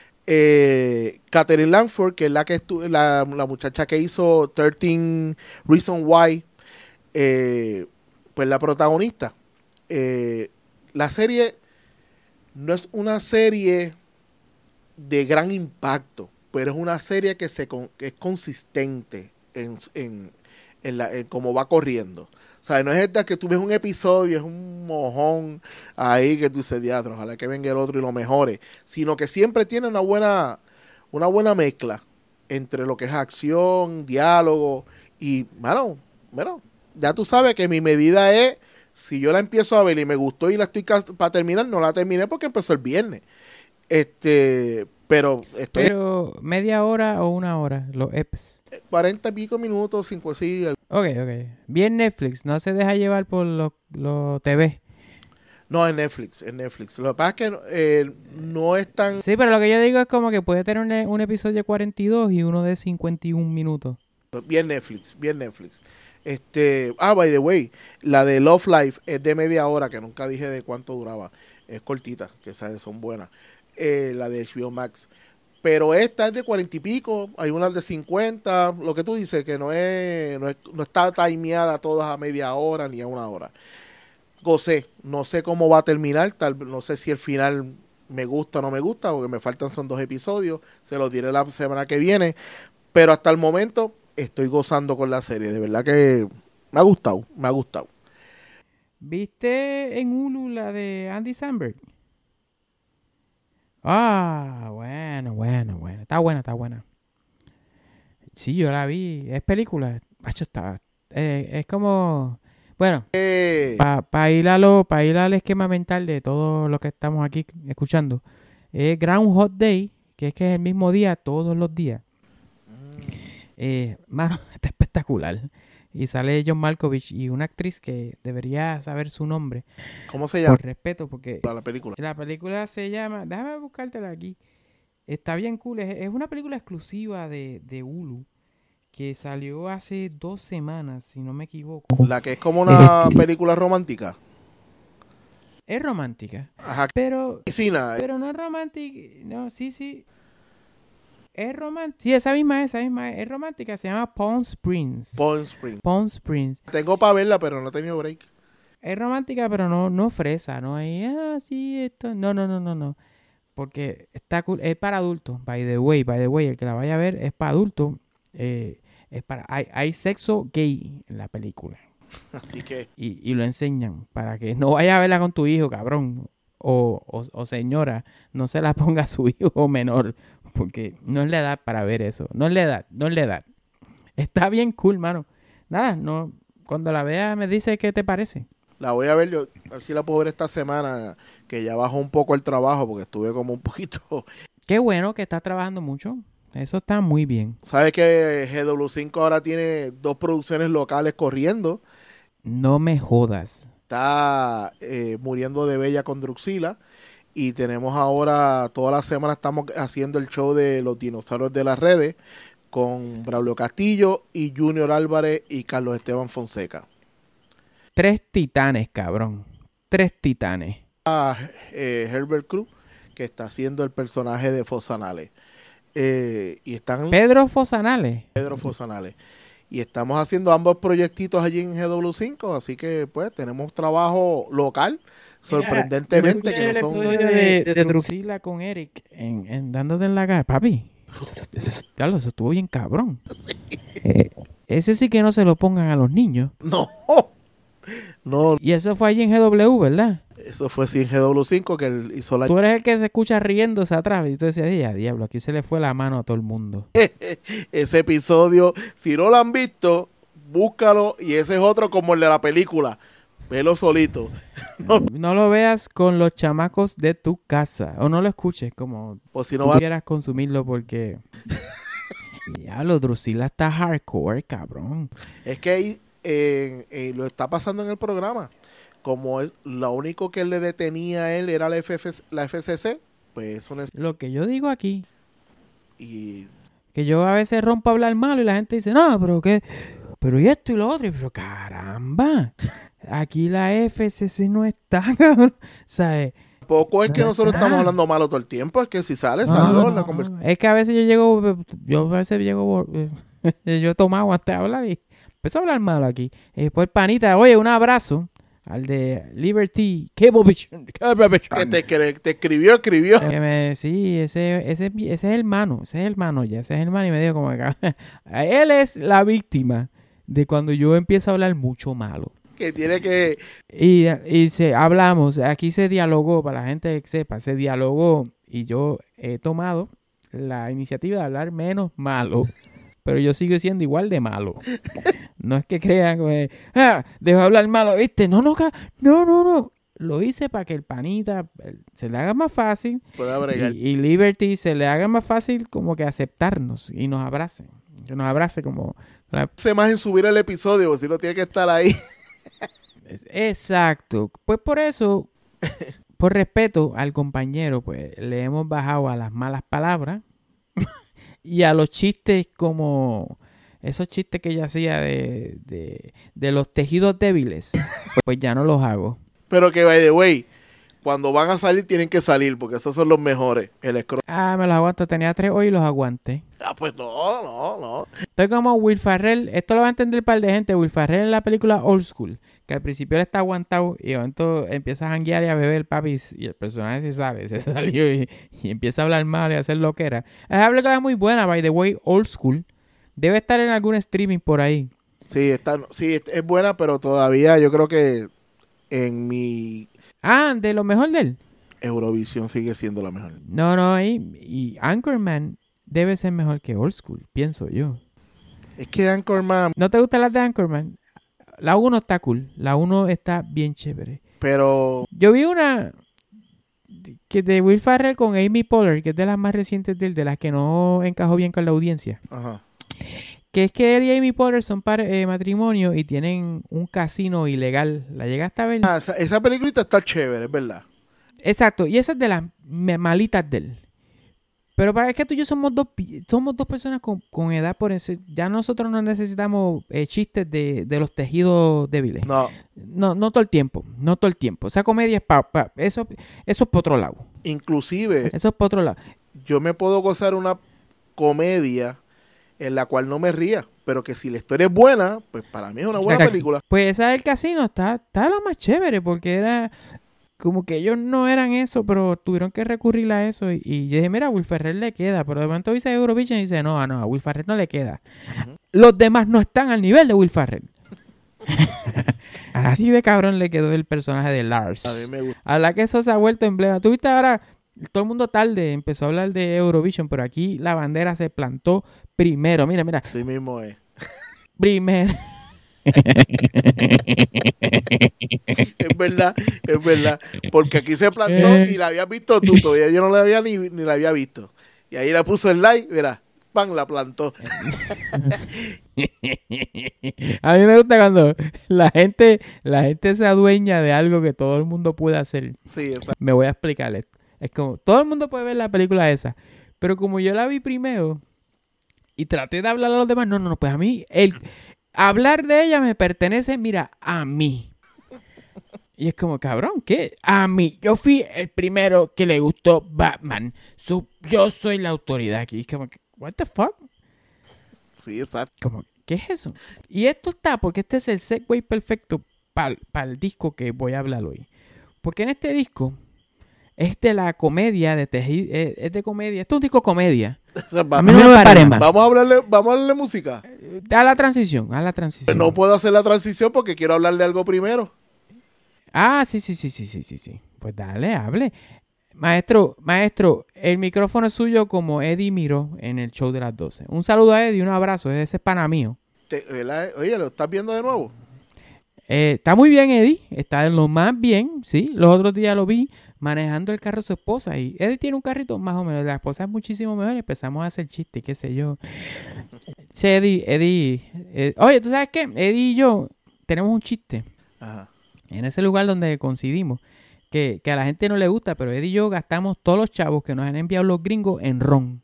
Eh, Catherine Langford, que es la que estu- la, la muchacha que hizo trece Reasons Why, eh, pues la protagonista. Eh, la serie no es una serie de gran impacto, pero es una serie que, se con, que es consistente en, en, en, la, en cómo va corriendo. O sea, no es esta que tú ves un episodio, es un mojón ahí que tú dices, "Diatro, ojalá que venga el otro y lo mejore", sino que siempre tiene una buena, una buena mezcla entre lo que es acción, diálogo y, bueno, bueno, ya tú sabes que mi medida es, si yo la empiezo a ver y me gustó y la estoy para terminar, no la terminé porque empezó el viernes. Este, pero estoy Pero media hora o una hora, los E P S. cuarenta y pico minutos, cinco sí. el- Ok, ok. Bien Netflix, no se deja llevar por los los T V. No, en Netflix, en Netflix. Lo que pasa es que eh, no es tan... Sí, pero lo que yo digo es como que puede tener un, un episodio de cuarenta y dos y uno de cincuenta y un minutos. Bien Netflix, bien Netflix. Este, ah, by the way, la de Love Life es de media hora, que nunca dije de cuánto duraba. Es cortita, que esas son buenas. Eh, la de H B O Max. Pero esta es de cuarenta y pico, hay unas de cincuenta, lo que tú dices, que no es, no, es, no está timeada todas a media hora ni a una hora. Gocé, no sé cómo va a terminar, tal, no sé si el final me gusta o no me gusta, porque me faltan son dos episodios, se los diré la semana que viene, pero hasta el momento estoy gozando con la serie, de verdad que me ha gustado, me ha gustado. ¿Viste en Hulu la de Andy Samberg? Ah, bueno, bueno, bueno. Está buena, está buena. Sí, yo la vi. Es película. Macho, está. eh, es como. Bueno, Eh, para pa ir, a lo- pa ir al esquema mental de todo lo que estamos aquí escuchando. Es Groundhog Day, que es que es el mismo día todos los días. Eh, mano, está espectacular. Y sale John Malkovich y una actriz que debería saber su nombre. ¿Cómo se llama Por respeto, porque la película? la película se llama... Déjame buscártela aquí. Está bien cool. Es, es una película exclusiva de, de Hulu que salió hace dos semanas, si no me equivoco. La que es como una película romántica. Es romántica. Ajá, Pero, piscina. pero no es romántica. No, sí, sí. Es romántica. Sí, esa misma, esa misma. Es romántica. Se llama Palm Springs. Palm Springs. Palm Springs. Tengo para verla, pero no he tenido break. Es romántica, pero no, no fresa. No hay, ah, sí, esto. No, no, no, no, no. Porque está cool. Es para adultos. By the way, by the way. El que la vaya a ver es para adultos. Eh, es para, hay, hay sexo gay en la película. Así que... Y, y lo enseñan. Para que no vayas a verla con tu hijo, cabrón. O, o, o señora, no se la ponga a su hijo menor. Porque no es la edad para ver eso. No es la edad, no es la edad. Está bien cool, mano. Nada, no. Cuando la veas me dice qué te parece. La voy a ver, yo, a ver si la puedo ver esta semana, que ya bajó un poco el trabajo, porque estuve como un poquito... Qué bueno que estás trabajando mucho. Eso está muy bien. ¿Sabes que G W cinco ahora tiene dos producciones locales corriendo? No me jodas. Está eh, Muriendo de Bella con Druxila. Y tenemos ahora, toda la semana estamos haciendo el show de los dinosaurios de las redes con Braulio Castillo y Junior Álvarez y Carlos Esteban Fonseca. Tres titanes, cabrón. Tres titanes. Ah, eh, Herbert Cruz, que está haciendo el personaje de Fosanales. Eh, y están Pedro Fosanales. Pedro Fosanales. y estamos haciendo ambos proyectitos allí en G W cinco, así que pues tenemos trabajo local, sorprendentemente. Mira, que no el son... episodio de, de, de Drusilla con Eric en, en dándote en la cara, papi. Eso, claro, eso estuvo bien cabrón. Sí. Eh, ese sí que no se lo pongan a los niños. No, no. Y eso fue allí en G W, ¿verdad? Eso fue sí en G W cinco que él hizo la... Tú eres el que se escucha riéndose atrás y tú decías, ya diablo, aquí se le fue la mano a todo el mundo. Ese episodio, si no lo han visto, búscalo, y ese es otro como el de la película. Velo solito. No, no lo veas con los chamacos de tu casa. O no lo escuches como O si no tú va... quieras consumirlo porque... Diablo, Drusilla está hardcore, cabrón. Es que ahí eh, eh, lo está pasando en el programa. Como es lo único que le detenía a él era la, F F, la F C C, pues eso no es... Lo que yo digo aquí, Y... que yo a veces rompo a hablar malo y la gente dice, no, pero qué, pero y esto y lo otro. Y pero caramba, aquí la F C C no está, cabrón. O sea, eh, Poco es que no nosotros está. estamos hablando malo todo el tiempo, es que si sale, no, salió no, en la no. conversación. Es que a veces yo llego, yo a veces llego, eh, yo he tomado antes de hablar y empiezo a hablar malo aquí. Y después panita, oye, un abrazo al de Liberty Cablevision. Que te, que te escribió, escribió. Que me- sí, ese, ese, ese es el hermano, ese es el hermano ya, ese es el hermano y me dijo como que él es la víctima de cuando yo empiezo a hablar mucho malo. Que tiene que... Y, y se, hablamos, aquí se dialogó, para la gente que sepa, se dialogó y yo he tomado la iniciativa de hablar menos malo, pero yo sigo siendo igual de malo. No es que crean que, ah, dejo de hablar malo, ¿viste? No, no, ca- no, no, no. Lo hice para que el panita eh, se le haga más fácil Pueda bregar. y, y Liberty se le haga más fácil como que aceptarnos y nos abrace. Que nos abrace como... la- Hace más en subir el episodio, porque si no tiene que estar ahí. Exacto. Pues por eso, por respeto al compañero, pues le hemos bajado a las malas palabras y a los chistes como esos chistes que yo hacía de, de, de los tejidos débiles, pues ya no los hago. Pero que, by the way, cuando van a salir, tienen que salir, porque esos son los mejores. El escro... Ah, me los aguanto. Tenía tres hoy y los aguanté. Ah, pues no, no, no. Estoy como Will Ferrell. Esto lo va a entender un par de gente. Will Ferrell en la película Old School. Que al principio él está aguantado y de momento empieza a janguear y a beber papi. Y el personaje se sabe, se salió y, y empieza a hablar mal y a hacer lo que era. Es una película muy buena, by the way, Old School. Debe estar en algún streaming por ahí. Sí, está, sí, es es buena, pero todavía yo creo que en mi Ah, de lo mejor de él. Eurovisión sigue siendo la mejor. No, no, y, y Anchorman debe ser mejor que Old School, pienso yo. Es que Anchorman, ¿No te gustan las de Anchorman? La uno está cool. La uno está bien chévere. pero Yo vi una que de Will Ferrell con Amy Poehler, que es de las más recientes de él, de las que no encajó bien con la audiencia. ajá. Que es que él y Amy Poehler son par- eh, matrimonio y tienen un casino ilegal. ¿La llegaste a ver? Ah, esa, esa peliculita está chévere, es verdad. Exacto. Y esa es de las me- malitas de él. Pero para es que tú y yo somos dos, pi- somos dos personas con, con edad por ese. Ya nosotros no necesitamos eh, chistes de, de los tejidos débiles. No, No, no todo el tiempo. No todo el tiempo. Esa comedia es para... Pa, eso, eso es para otro lado. inclusive Eso es para otro lado. yo me puedo gozar una comedia en la cual no me ría, pero que si la historia es buena, pues para mí es una buena Exacto. película. Pues esa del casino está, está la más chévere porque era como que ellos no eran eso, pero tuvieron que recurrir a eso. Y, y yo dije, mira, a Will Ferrell le queda. Pero de momento dice Eurovision y dice, no, no, a Will Ferrell no le queda. Ujú. Los demás no están al nivel de Will Ferrell. Así de cabrón le quedó el personaje de Lars. A mí me gusta. A la que eso se ha vuelto emblema. Tú viste ahora, todo el mundo tarde empezó a hablar de Eurovision, pero aquí la bandera se plantó primero. Mira, mira, Así mismo es. primero. Es verdad, es verdad. Porque aquí se plantó y la habías visto tú, todavía yo no la había ni, ni la había visto. Y ahí la puso el like, mira, ¡pam! La plantó. A mí me gusta cuando la gente, la gente se adueña de algo que todo el mundo puede hacer. Sí, exacto. Me voy a explicarle. Es como, todo el mundo puede ver la película esa. Pero como yo la vi primero y traté de hablar a los demás, no, no, no, pues a mí, el hablar de ella me pertenece, mira, a mí. Y es como, cabrón, ¿qué? A mí. Yo fui el primero que le gustó Batman. So, yo soy la autoridad aquí. Es como, what the fuck? Sí, exacto. Como, ¿qué es eso? Y esto está porque este es el segue perfecto para el disco que voy a hablar hoy. Porque en este disco es de la comedia de tejido, es, es de comedia, esto es un disco comedia. A mí no me pare más. Vamos a hablarle, vamos a hablarle música. A la transición, a la transición. Pues no puedo hacer la transición porque quiero hablarle algo primero. Ah, sí, sí, sí, sí, sí, sí, sí. Pues dale, hable. Maestro, maestro, el micrófono es suyo como Eddie Miró en el show de las doce. Un saludo a Eddie, un abrazo, ese es pana mío. Te, Oye, ¿lo estás viendo de nuevo? Eh, está muy bien, Eddie, está en lo más bien, sí. Los otros días lo vi manejando el carro de su esposa y Eddie tiene un carrito más o menos, la esposa es muchísimo mejor y empezamos a hacer chistes, qué sé yo. Sí, Eddie, Eddie, eh, oye, ¿tú sabes qué? Eddie y yo tenemos un chiste. Ajá. En ese lugar donde coincidimos. Que, que a la gente no le gusta, pero Eddie y yo gastamos todos los chavos que nos han enviado los gringos en ron.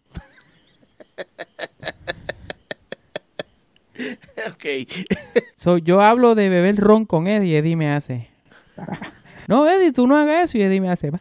Ok. So, yo hablo de beber ron con Eddie y Eddie me hace... No, Eddie, tú no hagas eso. Y Eddie me hace...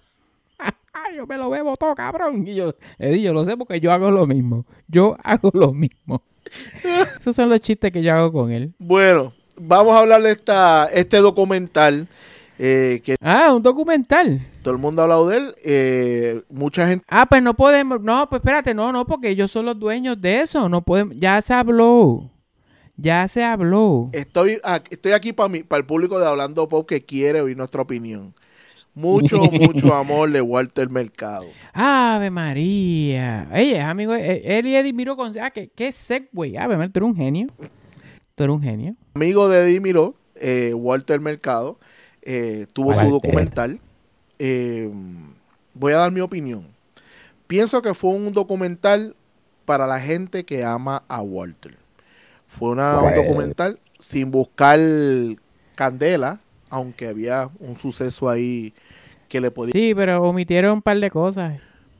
Yo me lo bebo todo, cabrón. Y yo, Eddie, yo lo sé porque yo hago lo mismo. Yo hago lo mismo. Esos son los chistes que yo hago con él. Bueno, vamos a hablar de esta, este documental... Eh, que ah, un documental. Todo el mundo ha hablado de él. Eh, mucha gente. Ah, pues no podemos. No, pues espérate, no, no, porque ellos son los dueños de eso. No podemos. Ya se habló. Ya se habló. Estoy, estoy aquí para mí, para el público de Hablando Pop que quiere oír nuestra opinión. Mucho, mucho amor de Walter Mercado. Ave María. Oye, amigo, él y Eddie Miró con. Ah, ¿qué, qué segue? Ave María, tú eres un genio. Tú eres un genio. Amigo de Eddie Miró, eh, Walter Mercado. Eh, tuvo Walter. Su documental. Eh, voy a dar mi opinión. Pienso que fue un documental para la gente que ama a Walter. Fue una, un documental sin buscar candela, aunque había un suceso ahí que le podía... Sí, pero omitieron un par de cosas.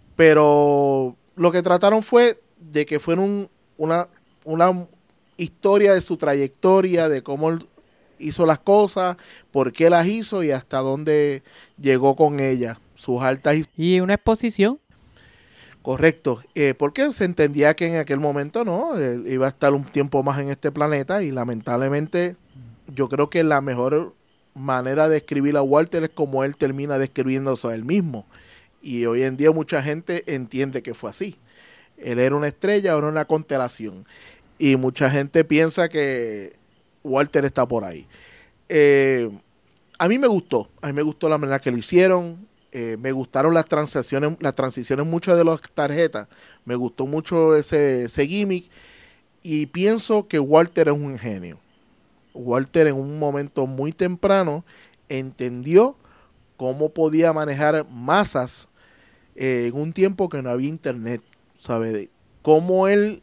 Pero lo que trataron fue de que fuera un, una, una historia de su trayectoria, de cómo... Él, hizo las cosas, por qué las hizo y hasta dónde llegó con ellas, sus altas y... ¿Y una exposición? Correcto, eh, porque se entendía que en aquel momento no, él iba a estar un tiempo más en este planeta y lamentablemente yo creo que la mejor manera de escribir a Walter es como él termina describiéndose a él mismo. Y hoy en día mucha gente entiende que fue así. Él era una estrella, era una constelación. Y mucha gente piensa que Walter está por ahí. Eh, a mí me gustó, a mí me gustó la manera que lo hicieron, eh, me gustaron las transacciones, las transiciones muchas de las tarjetas, me gustó mucho ese, ese gimmick y pienso que Walter es un genio. Walter en un momento muy temprano entendió cómo podía manejar masas eh, en un tiempo que no había internet, ¿sabe? Cómo él,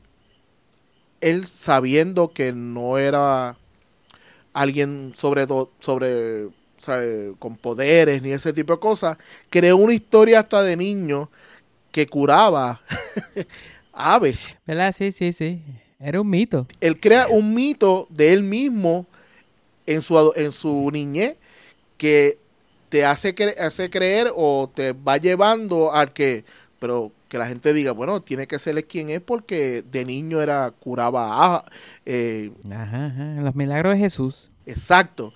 él sabiendo que no era alguien sobre todo, sobre, ¿sabe? Con poderes ni ese tipo de cosas, creó una historia hasta de niño que curaba aves. ¿Verdad? Sí, sí, sí. Era un mito. Él crea un mito de él mismo en su, en su niñez que te hace, cre hace creer o te va llevando a que, pero que la gente diga, bueno, tiene que ser quien es porque de niño era curaba a, eh, ajá, ajá, los milagros de Jesús. Exacto.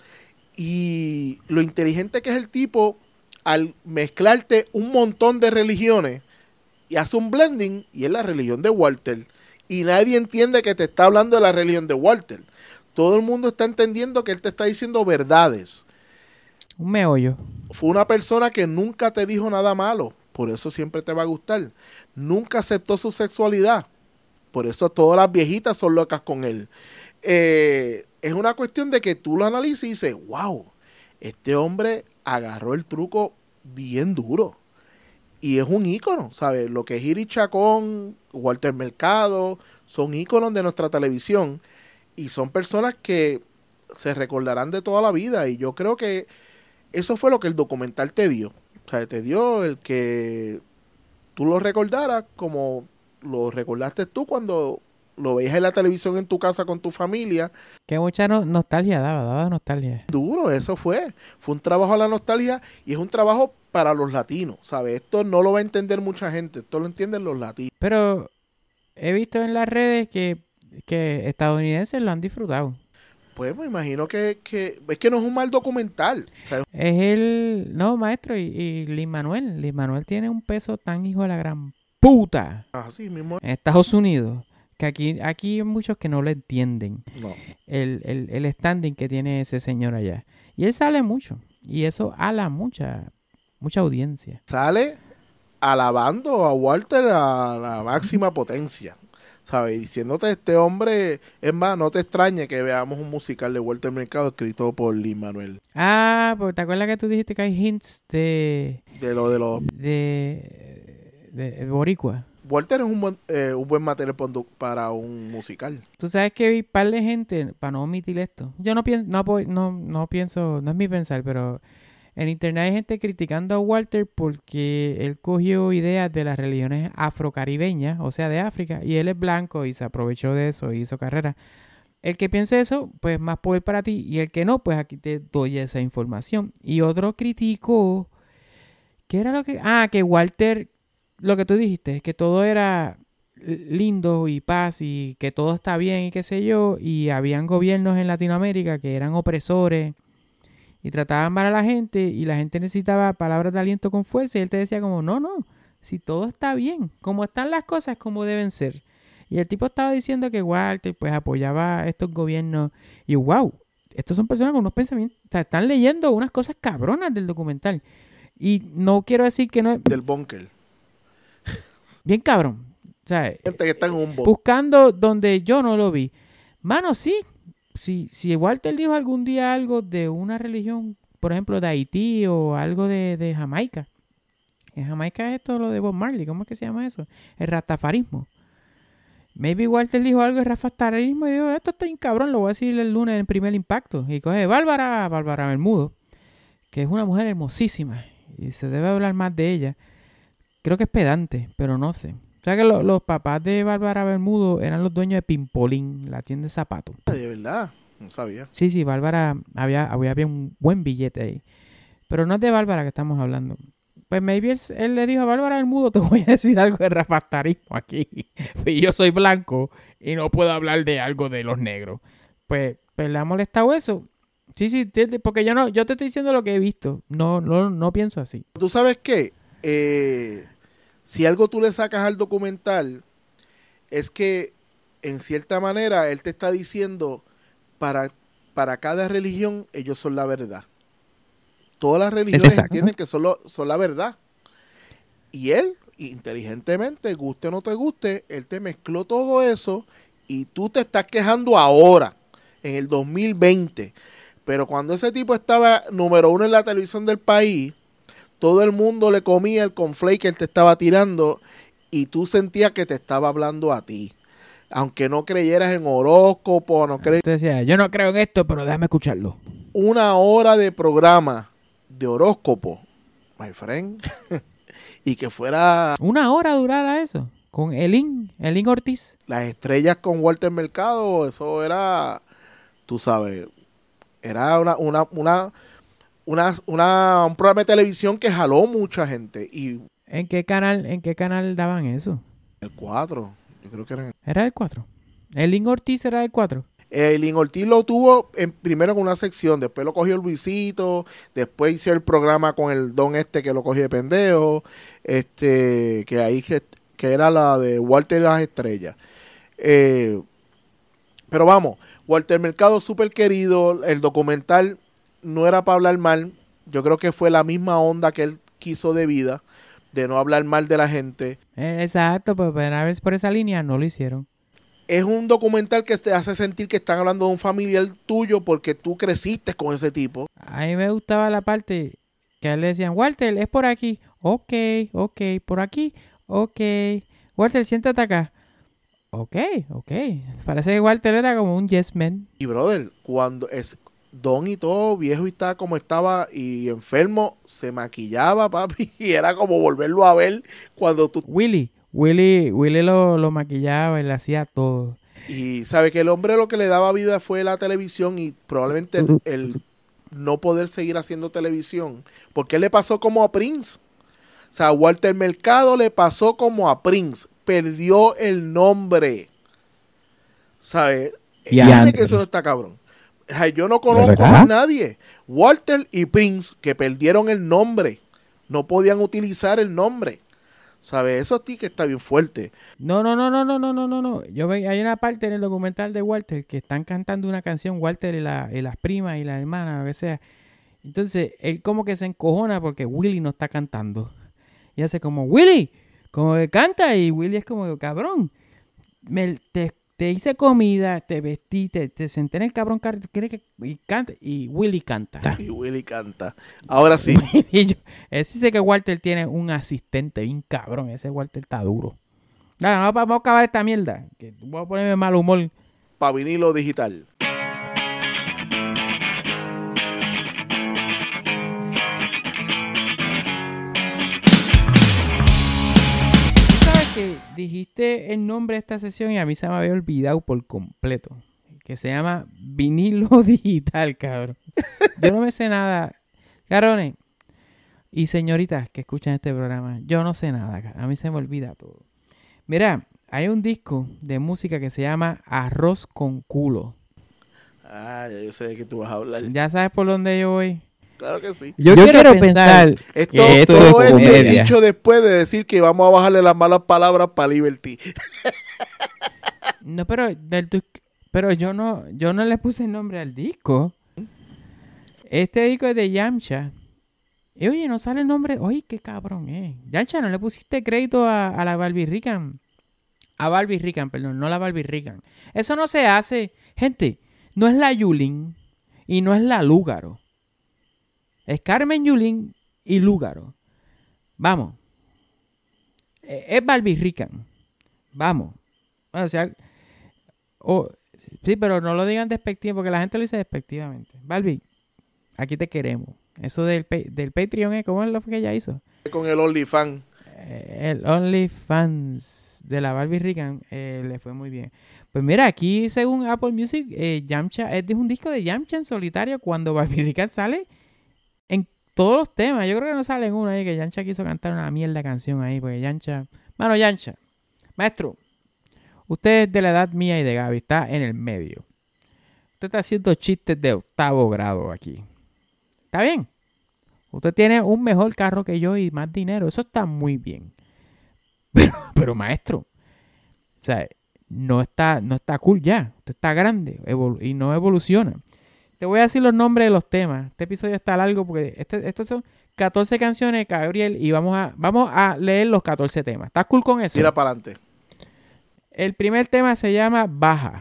Y lo inteligente que es el tipo al mezclarte un montón de religiones y hace un blending y es la religión de Walter. Y nadie entiende que te está hablando de la religión de Walter. Todo el mundo está entendiendo que él te está diciendo verdades. Un meollo. Fue una persona que nunca te dijo nada malo. Por eso siempre te va a gustar. Nunca aceptó su sexualidad. Por eso todas las viejitas son locas con él. Eh, es una cuestión de que tú lo analices y dices, wow, este hombre agarró el truco bien duro. Y es un ícono, ¿sabes? Lo que es Iri Chacón, Walter Mercado, son íconos de nuestra televisión. Y son personas que se recordarán de toda la vida. Y yo creo que eso fue lo que el documental te dio. O sea, te dio el que tú lo recordaras como lo recordaste tú cuando lo veías en la televisión en tu casa con tu familia. Que mucha no nostalgia daba, daba nostalgia. Duro, eso fue. Fue un trabajo a la nostalgia y es un trabajo para los latinos, ¿sabes? Esto no lo va a entender mucha gente, esto lo entienden los latinos. Pero he visto en las redes que que estadounidenses lo han disfrutado. Pues me imagino que, que es que no es un mal documental. O sea, Es el... No, maestro, y, y Lin-Manuel. Lin-Manuel tiene un peso tan hijo de la gran puta así mismo. en Estados Unidos que aquí, aquí hay muchos que no lo entienden. No. El, el, el standing que tiene ese señor allá. Y él sale mucho. Y eso ala mucha, mucha audiencia. Sale alabando a Walter a la máxima potencia, ¿sabes? Diciéndote, este hombre, es más, no te extrañe que veamos un musical de Walter Mercado escrito por Lin-Manuel. Ah, pues ¿te acuerdas que tú dijiste que hay hints de... De lo de los... de... de, de Boricua? Walter es un buen, eh, un buen material para un musical. Tú sabes que hay un par de gente, para no omitir esto, yo no pienso, no, no, no pienso, no es mi pensar, pero en internet hay gente criticando a Walter porque él cogió ideas de las religiones afrocaribeñas, o sea, de África, y él es blanco y se aprovechó de eso y hizo carrera. El que piense eso, pues más poder para ti, y el que no, pues aquí te doy esa información. Y otro criticó, ¿qué era lo que...? Ah, que Walter... Lo que tú dijiste, que todo era lindo y paz y que todo está bien y qué sé yo, y habían gobiernos en Latinoamérica que eran opresores y trataban mal a la gente y la gente necesitaba palabras de aliento con fuerza y él te decía como, no, no, si todo está bien, como están las cosas, como deben ser. Y el tipo estaba diciendo que Walter pues apoyaba a estos gobiernos y wow, estos son personas con unos pensamientos, o sea, están leyendo unas cosas cabronas del documental. Y no quiero decir que no es... Del búnker. Bien cabrón. O sea, gente que está en un buscando donde yo no lo vi. Mano, sí. Si, si Walter dijo algún día algo de una religión, por ejemplo, de Haití o algo de, de Jamaica. En Jamaica es esto lo de Bob Marley. ¿Cómo es que se llama eso? El rastafarismo. Maybe Walter dijo algo de rastafarismo y dijo, esto está bien cabrón, lo voy a decir el lunes en Primer Impacto. Y coge Bárbara, Bárbara Bermudo, que es una mujer hermosísima y se debe hablar más de ella. Creo que es pedante, pero no sé. O sea que lo, los papás de Bárbara Bermudo eran los dueños de Pimpolín, la tienda de zapatos. De verdad, no sabía. Sí, sí, Bárbara, había, había, había un buen billete ahí. Pero no es de Bárbara que estamos hablando. Pues maybe él, él le dijo a Bárbara Bermudo, te voy a decir algo de rafastarismo aquí. Y yo soy blanco y no puedo hablar de algo de los negros. Pues, pues le ha molestado eso. Sí, sí, porque yo no, yo te estoy diciendo lo que he visto. No, no, no pienso así. ¿Tú sabes qué? Eh... Si algo tú le sacas al documental, es que en cierta manera él te está diciendo, para, para cada religión ellos son la verdad. Todas las religiones entienden que son, lo, son la verdad. Y él, inteligentemente, guste o no te guste, él te mezcló todo eso y tú te estás quejando ahora, en el dos mil veinte. Pero cuando ese tipo estaba número uno en la televisión del país, todo el mundo le comía el conflake que él te estaba tirando y tú sentías que te estaba hablando a ti. Aunque no creyeras en horóscopo, no creyeras... Te decía, yo no creo en esto, pero déjame escucharlo. Una hora de programa de horóscopo, my friend, y que fuera... Una hora durara eso, con Elín, Elín Ortiz. Las estrellas con Walter Mercado, eso era, tú sabes, era una... una, una Una, una, un programa de televisión que jaló mucha gente. Y ¿En qué canal, en qué canal daban eso? El cuatro, yo creo que era. ¿Era el cuatro? ¿El Lin Ortiz era el cuatro? El Lin Ortiz lo tuvo en, primero en una sección, después lo cogió Luisito, después hizo el programa con el don este que lo cogió de pendejo, este, que ahí que, que era la de Walter y las estrellas. Eh, pero vamos, Walter Mercado súper querido, el documental no era para hablar mal, yo creo que fue la misma onda que él quiso de vida, de no hablar mal de la gente. Exacto, pues a veces por esa línea no lo hicieron. Es un documental que te hace sentir que están hablando de un familiar tuyo porque tú creciste con ese tipo. A mí me gustaba la parte que a él le decían, Walter, es por aquí. Ok, ok, por aquí. Ok. Walter, siéntate acá. Ok, ok. Parece que Walter era como un yes man. Y brother, cuando es don y todo, viejo y estaba como estaba y enfermo, se maquillaba, papi, y era como volverlo a ver cuando tú... Willy, Willy, Willy lo, lo maquillaba y le hacía todo. Y sabe que el hombre lo que le daba vida fue la televisión y probablemente el, el no poder seguir haciendo televisión. Porque le pasó como a Prince. O sea, a Walter Mercado le pasó como a Prince. Perdió el nombre. ¿sabes? Y Dime antes. que eso no está cabrón. O sea, yo no conozco verdad? a nadie. Walter y Prince, que perdieron el nombre, no podían utilizar el nombre. ¿Sabes? Eso sí que está bien fuerte. No, no, no, no, no, no, no, no, no. Yo ve, hay una parte en el documental de Walter que están cantando una canción, Walter y, la, y las primas y las hermanas, lo que sea. Entonces, él como que se encojona porque Willy no está cantando. Y hace como, Willy, como que canta. Y Willy es como, cabrón, me, te, te hice comida, te vestí, te, te senté en el cabrón carro, ¿quieres que y cante? Y Willy canta. Y Willy canta. Ahora sí. Y yo, él sí sé que Walter tiene un asistente bien cabrón. Ese Walter está duro. Nada, vamos, vamos a acabar esta mierda. Que voy a ponerme mal humor. Pa' vinilo digital. ¿Sabes que dijiste el nombre de esta sesión y a mí se me había olvidado por completo? Que se llama vinilo digital, cabrón. Yo no me sé nada. Cabrones y señoritas que escuchan este programa, yo no sé nada, cabrón. A mí se me olvida todo. Mira, hay un disco de música que se llama Arroz con Culo. Ah, ya yo sé de qué tú vas a hablar. ¿Ya sabes por dónde yo voy? Claro que sí. Yo, quiero pensar Esto, que esto todo es esto es comedia. dicho después de decir que vamos a bajarle las malas palabras para Liberty. No, pero del dis- pero yo no yo no le puse el nombre al disco. Este disco es de Yamcha. Y oye, no sale el nombre. Oye, qué cabrón es. Yamcha, no le pusiste crédito a, a la Barbie Rican. A Barbie Rican, perdón, no la Barbie Rican. Eso no se hace. Gente, no es la Yulín y no es la Lúgaro. Es Carmen Yulín y Lúgaro. Vamos. Eh, Es Barbie Rican. Vamos. O sea, o- sí, pero no lo digan despectivamente, porque la gente lo dice despectivamente. Barbie, aquí te queremos. Eso del, pa- del Patreon, ¿eh? ¿Cómo es lo que ella hizo? Con el OnlyFans. Eh, el OnlyFans de la Barbie Rican eh, le fue muy bien. Pues mira, aquí según Apple Music, eh, Yamcha es de un disco de Yamcha en solitario cuando Barbie Rican sale en todos los temas. Yo creo que no sale en uno ahí que Yamcha quiso cantar una mierda canción ahí, porque Yamcha... Mano, Yamcha, maestro, usted es de la edad mía y de Gaby, está en el medio. Usted está haciendo chistes de octavo grado aquí. ¿Está bien? Usted tiene un mejor carro que yo y más dinero. Eso está muy bien. Pero, pero maestro, o sea, no está, no está cool ya. Usted está grande evolu- y no evoluciona. Te voy a decir los nombres de los temas. Este episodio está largo porque este, estos son catorce canciones, Gabriel, y vamos a, vamos a leer los catorce temas. ¿Estás cool con eso? Tira para adelante. El primer tema se llama Baja.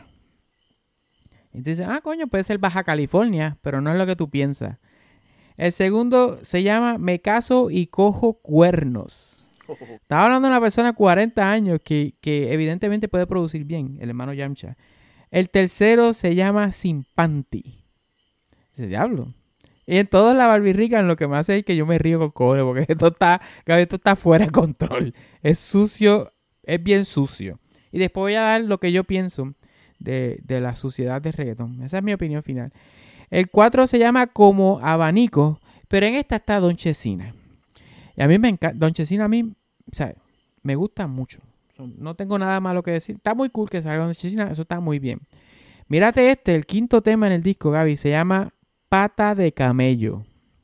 Y tú dices, ah, coño, puede ser Baja California, pero no es lo que tú piensas. El segundo se llama Me caso y cojo cuernos. Estaba hablando de una persona de cuarenta años que, que evidentemente puede producir bien, el hermano Yamcha. El tercero se llama Sin Panty. Ese diablo. Y en toda la Barbie Rican lo que me hace es que yo me río con cojones porque esto está, esto está fuera de control. Es sucio, es bien sucio. Y después voy a dar lo que yo pienso de, de la suciedad del reggaetón. Esa es mi opinión final. El cuatro se llama Como Abanico, pero en esta está Don Chesina. Y a mí me encanta, Don Chesina a mí, o sea, me gusta mucho. No tengo nada malo que decir. Está muy cool que salga Don Chesina, eso está muy bien. Mírate este, el quinto tema en el disco, Gaby, se llama Pata de Camello.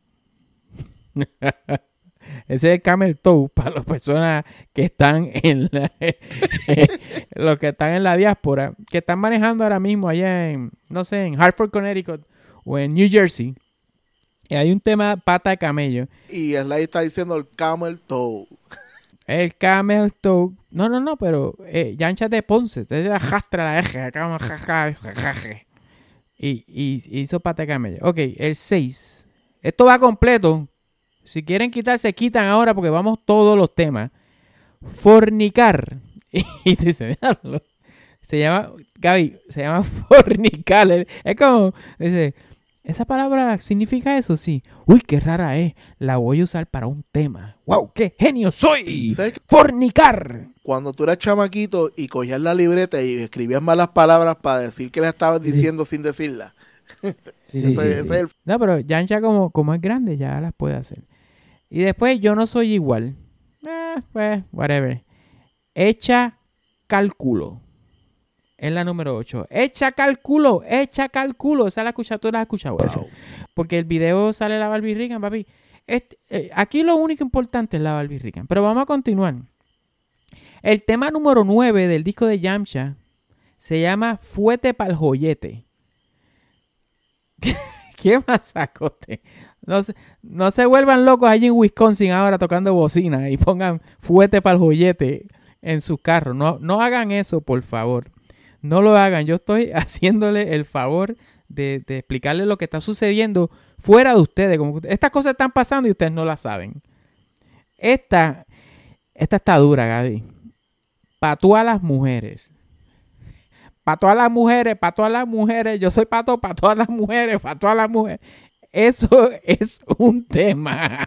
Ese es el Camel Toe para las personas que están en la, los que están en la diáspora, que están manejando ahora mismo allá en, no sé, en Hartford, Connecticut o en New Jersey. Y hay un tema Pata de Camello. Y Sly está diciendo el Camel Toe. El Camel Toe. No, no, no, pero eh, Yamcha de Ponce. Entonces la jastra la eje. Y, y, y hizo Pata de Camello. Ok, el seis. Esto va completo. Si quieren quitar, se quitan ahora porque vamos todos los temas. Fornicar. Y tú dices, míralo. Se llama, Gaby, se llama fornicar. Es como, dice, ¿esa palabra significa eso? Sí. Uy, qué rara es. La voy a usar para un tema. ¡Wow! ¡Qué genio soy! ¿Sabes qué? Fornicar. Cuando tú eras chamaquito y cogías la libreta y escribías malas palabras para decir que las estabas diciendo sin decirlas. Sí, Ese- sí, sí. ese es el- No, pero Yamcha como, como es grande ya las puede hacer. Y después Yo no soy igual. Eh, pues, whatever. Echa cálculo. Es la número ocho. Echa cálculo, echa cálculo. Esa la escuchado, tú la has escuchado. Wow. Porque el video sale la Barbie Rican, papi. Este, eh, aquí lo único importante es la Barbie Rican. Pero vamos a continuar. El tema número nueve del disco de Yamcha se llama Fuete pa'l joyete. ¿Qué masacote? No se, no se vuelvan locos allí en Wisconsin ahora tocando bocina y pongan Fuete pa'l joyete en sus carros. No, no hagan eso, por favor. No lo hagan. Yo estoy haciéndole el favor de, de explicarles lo que está sucediendo fuera de ustedes. Como que estas cosas están pasando y ustedes no las saben. Esta, esta está dura, Gaby. Para todas las mujeres. Para todas las mujeres, para todas las mujeres. Yo soy pato para todas las mujeres, para todas las mujeres. Eso es un tema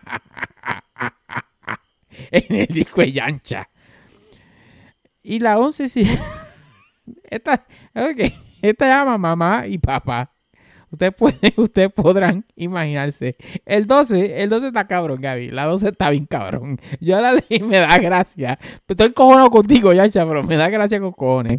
en el disco de Yamcha. Y la once sí. Esta, okay. Esta llama mamá y papá. Ustedes pueden, ustedes podrán imaginarse. El doce, el doce está cabrón, Gaby. La doce está bien cabrón. Yo la leí y me da gracia. Estoy cojonado contigo, Yamcha, pero me da gracia con cojones.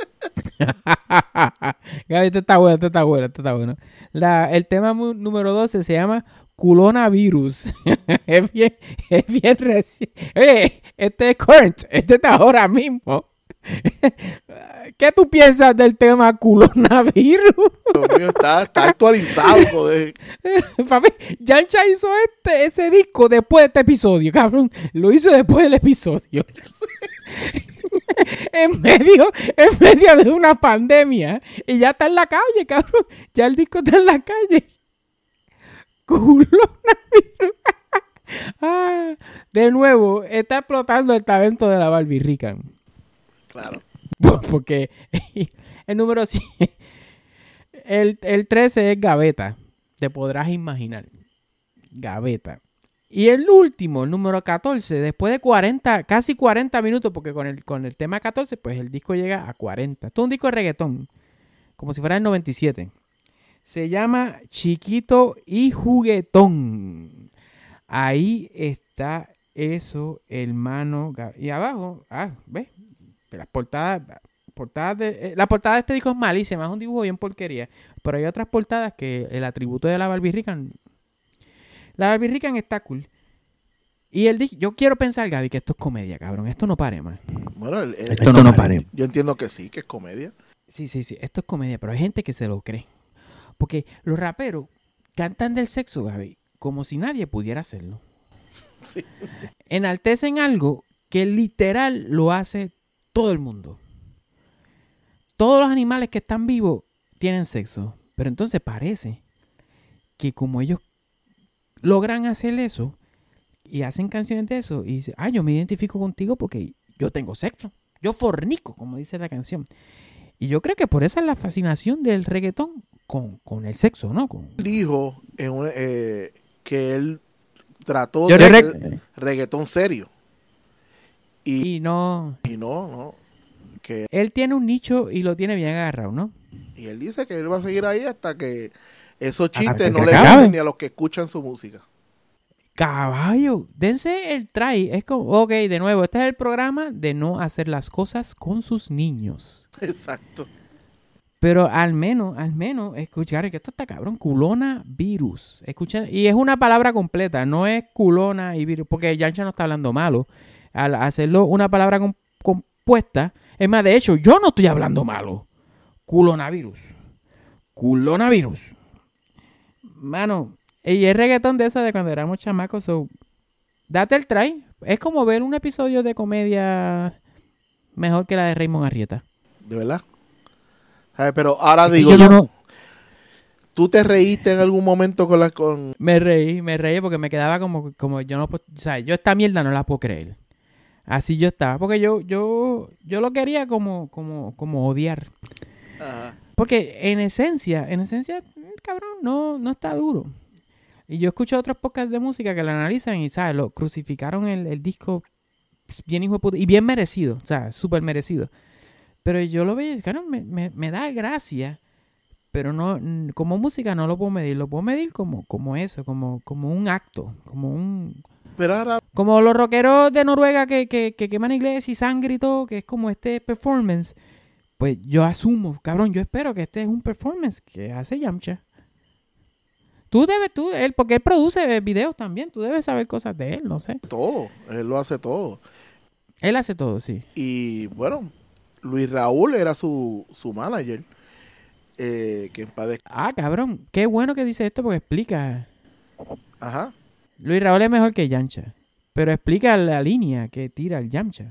Gaby, este está bueno, este está bueno, este está bueno. La, el tema mu- número doce se llama Culonavirus. es bien, es bien reciente. Oye, este es current, este está ahora mismo. ¿Qué tú piensas del tema coronavirus? Dios mío, está, está actualizado, joder. Papi, Yamcha hizo este, ese disco después de este episodio, cabrón. Lo hizo después del episodio. en medio, en medio de una pandemia. Y ya está en la calle, cabrón. Ya el disco está en la calle. Coronavirus. ah, de nuevo, está explotando el talento de la Barbie Rican. Claro. Porque el número cien, el, el trece es Gaveta. Te podrás imaginar. Gaveta. Y el último, el número catorce, después de cuarenta, casi cuarenta minutos, porque con el, con el tema catorce, pues el disco llega a cuarenta. Esto es un disco de reggaetón, como si fuera el noventa y siete. Se llama Chiquito y Juguetón. Ahí está eso, hermano. Y abajo, ah, ¿ves? Las portadas, portadas de, eh, la portada de este disco es malísima, es un dibujo bien porquería. Pero hay otras portadas que el atributo de la Barbie Rican. La Barbie Rican está cool. Y el disco, yo quiero pensar, Gaby, que esto es comedia, cabrón. Esto no pare más. Bueno, el, el, Esto no pare. Yo entiendo que sí, que es comedia. Sí, sí, sí. Esto es comedia, pero hay gente que se lo cree. Porque los raperos cantan del sexo, Gaby, como si nadie pudiera hacerlo. Sí. Enaltecen algo que literal lo hace todo el mundo. Todos los animales que están vivos tienen sexo. Pero entonces parece que como ellos logran hacer eso y hacen canciones de eso y dicen, ah, yo me identifico contigo porque yo tengo sexo. Yo fornico, como dice la canción. Y yo creo que por esa es la fascinación del reggaetón con, con el sexo, ¿no? Con... Dijo en un, eh, que él trató Yo de re- hacer reggaetón serio. Y, Y no... y no, no. Que, Él tiene un nicho y lo tiene bien agarrado, ¿no? y él dice que él va a seguir ahí hasta que esos Hasta chistes que no se le acaben. gusten ni a los que escuchan su música. Caballo, dense el try. Es como, ok, de nuevo, este es el programa de no hacer las cosas con sus niños. Exacto. Pero al menos, al menos, escuchar que esto está cabrón, culona virus. Escuchen, y es una palabra completa, no es culona y virus, porque Yamcha no está hablando malo. Al hacerlo una palabra com- compuesta, es más, de hecho, yo no estoy hablando malo. Culonavirus. Culonavirus. Mano, y es reggaetón de eso de cuando éramos chamacos, so, date el try. Es como ver un episodio de comedia mejor que la de Raymond Arrieta. ¿De verdad? Ay, pero ahora Es que digo, yo no- ¿tú te reíste en algún momento con la con Me reí, me reí porque me quedaba como, como yo no puedo, o sea, yo esta mierda no la puedo creer. Así yo estaba, porque yo, yo, yo lo quería como, como, como odiar. Ajá. Porque en esencia, en esencia, cabrón, no, no está duro. Y yo escucho otros podcasts de música que lo analizan y, ¿sabes? Lo crucificaron el, el disco bien hijo de puta y bien merecido, o sea, súper merecido. Pero yo lo veo, claro, me, me, me da gracia, pero no, como música no lo puedo medir, lo puedo medir como, como eso, como, como un acto, como un... Pero ahora, Como los rockeros de Noruega que, que, que queman iglesias y sangre y todo, que es como este performance. Pues yo asumo, cabrón, yo espero que este es un performance que hace Yamcha. Tú debes, tú, él, porque él produce videos también, tú debes saber cosas de él, no sé. Todo, él lo hace todo. Él hace todo, sí. Y bueno, Luis Raúl era su, su manager. Eh, que en paz descanse. Ah, cabrón, qué bueno que dice esto porque explica. Ajá. Luis Raúl es mejor que Yamcha, pero explica la línea que tira el Yamcha.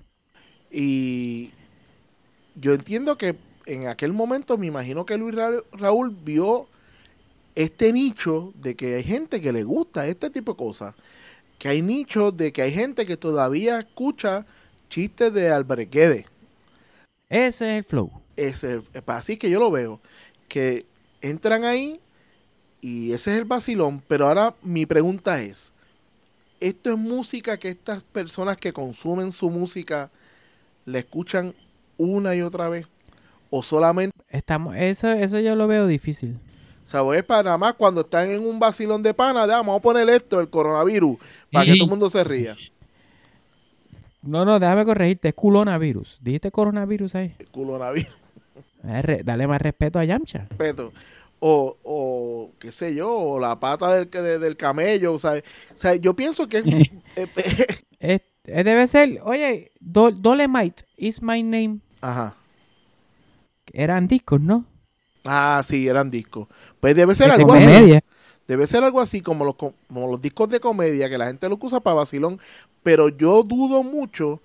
Y yo entiendo que en aquel momento me imagino que Luis Ra- Raúl vio este nicho de que hay gente que le gusta este tipo de cosas. Que hay nichos de que hay gente que todavía escucha chistes de Álvarez Guedes. Ese es el flow. Ese, así que yo lo veo. Que entran ahí y ese es el vacilón. Pero ahora mi pregunta es, ¿esto es música que estas personas que consumen su música la escuchan una y otra vez? ¿O solamente, Estamos, eso, eso yo lo veo difícil. o sea, es para nada más cuando están en un vacilón de pana, de, ah, vamos a poner esto, el coronavirus, para que todo el mundo se ría? No, no, déjame corregirte, es coronavirus. ¿Dijiste coronavirus ahí? El coronavirus, Eh, re- Dale más respeto a Yamcha. respeto. O, o, qué sé yo, o la pata del, de- del camello, o sea, o sea, yo pienso que es, eh, eh, Es- eh, debe ser, oye, Do- Dolemite is my name. ajá. Eran discos, ¿no? Ah, sí, eran discos. Pues debe ser De algo así. comedia. Debe ser algo así como los, como los discos de comedia que la gente lo usa para vacilón. Pero yo dudo mucho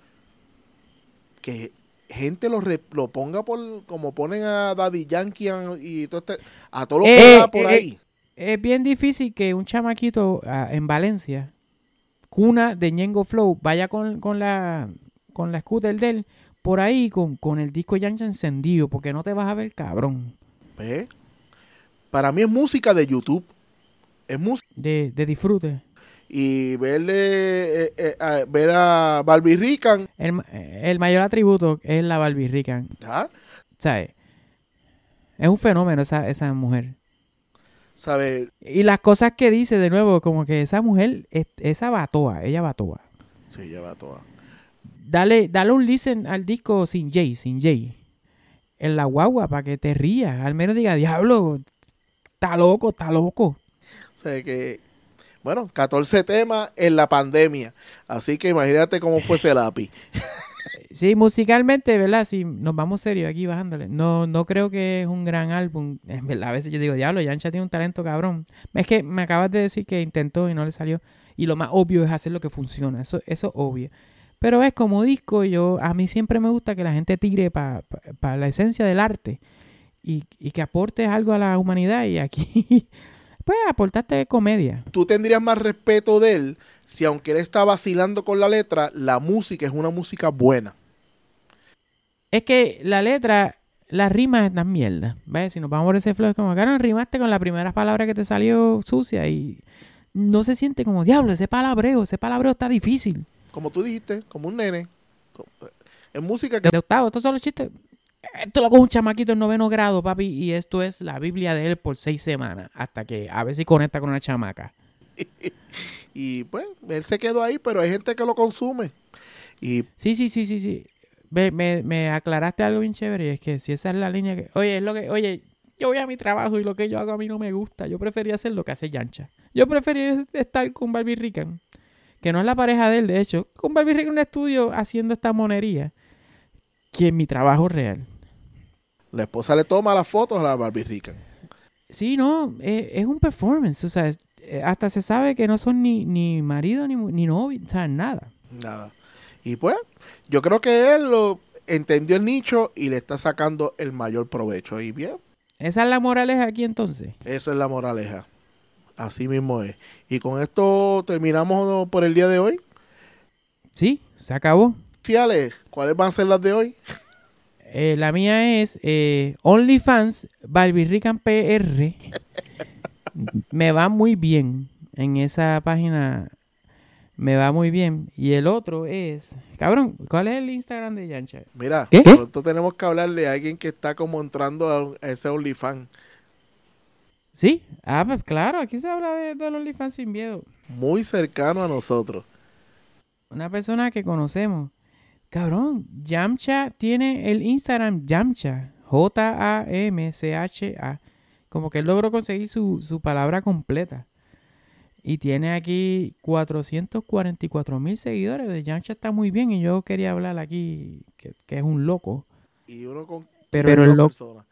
que gente lo, re- lo ponga por como ponen a Daddy Yankee a- y todo este, a todo lo que Eh, da por eh, ahí. Es bien difícil que un chamaquito ah, en Valencia, cuna de Ñengo Flow, vaya con, con la con la scooter de él por ahí con, con el disco Yamcha encendido, porque no te vas a ver cabrón. ¿Ves? Para mí es música de YouTube. Es música. De, de disfrute. Y verle, eh, eh, a, ver a Barbie Rican, El, ma- el mayor atributo es la Barbie Rican. ¿ah? ¿Sabes? Es un fenómeno esa, esa mujer. ¿sabes? Y las cosas que dice, de nuevo, como que esa mujer, es- esa batoa, ella batoa. Sí, lleva toda. Dale, dale un listen al disco sin Jay, sin Jay. En la guagua, para que te rías. Al menos diga, diablo, está loco, está loco. O sea que, bueno, catorce temas en la pandemia. Así que imagínate cómo fue ese lápiz. Sí, musicalmente, ¿verdad? Si nos vamos serios aquí bajándole. No, no creo que es un gran álbum. En verdad, a veces yo digo, diablo, Yamcha tiene un talento cabrón. Es que me acabas de decir que intentó y no le salió. Y lo más obvio es hacer lo que funciona. Eso, eso es obvio. Pero es como disco, yo a mí siempre me gusta que la gente tire para pa, pa la esencia del arte. Y, y que aportes algo a la humanidad. Y aquí, pues, aportaste comedia. Tú tendrías más respeto de él si, aunque él está vacilando con la letra, la música es una música buena. Es que la letra, las rimas están mierda. ¿Ves? Si nos vamos por ese flow, es como, claro, rimaste con la primera palabra que te salió sucia y no se siente como, diablo, ese palabreo, ese palabreo está difícil. Como tú dijiste, como un nene. Es música que... De octavo, estos son los chistes. Esto lo coge un chamaquito en noveno grado, papi, y esto es la Biblia de él por seis semanas, hasta que a ver si conecta con una chamaca. Y pues, él se quedó ahí, pero hay gente que lo consume. Y Sí, sí, sí, sí, sí. Me, me, me aclaraste algo bien chévere, y es que si esa es la línea que... Oye, es lo que... Oye, yo voy a mi trabajo y lo que yo hago a mí no me gusta. Yo prefería hacer lo que hace Yamcha. Yo prefería estar con Barbie Rican, que no es la pareja de él, de hecho, con Barbie Rican en un estudio haciendo esta monería, que en mi trabajo real. la esposa le toma las fotos a la Barbie Rican. Sí, no, es, es un performance, o sea, es- eh, hasta se sabe que no son ni, ni marido ni, mu- ni novio, o sea, nada. Nada. Y pues, yo creo que él lo entendió el nicho y le está sacando el mayor provecho. Y bien, Esa es la moraleja aquí entonces. eso es la moraleja. Así mismo es. Y con esto terminamos por el día de hoy. Sí, se acabó. Sí, Ale, ¿cuáles van a ser las de hoy? Eh, la mía es eh, OnlyFans Barbie Rican P R. Me va muy bien en esa página. Me va muy bien. Y el otro es... Cabrón, ¿cuál es el Instagram de Yamcha? Mira, ¿Qué? pronto tenemos que hablarle a alguien que está como entrando a, a ese OnlyFans. ¿Sí? Ah, pues claro, aquí se habla de, de OnlyFans sin miedo. Muy cercano a nosotros. Una persona que conocemos. Cabrón, Yamcha tiene el Instagram Yamcha. J A M C H A. Como que él logró conseguir su, su palabra completa. Y tiene aquí cuatrocientos cuarenta y cuatro mil seguidores. De Yamcha está muy bien. Y yo quería hablar aquí que, que es un loco. Y uno con Pero, pero el loco. Personas.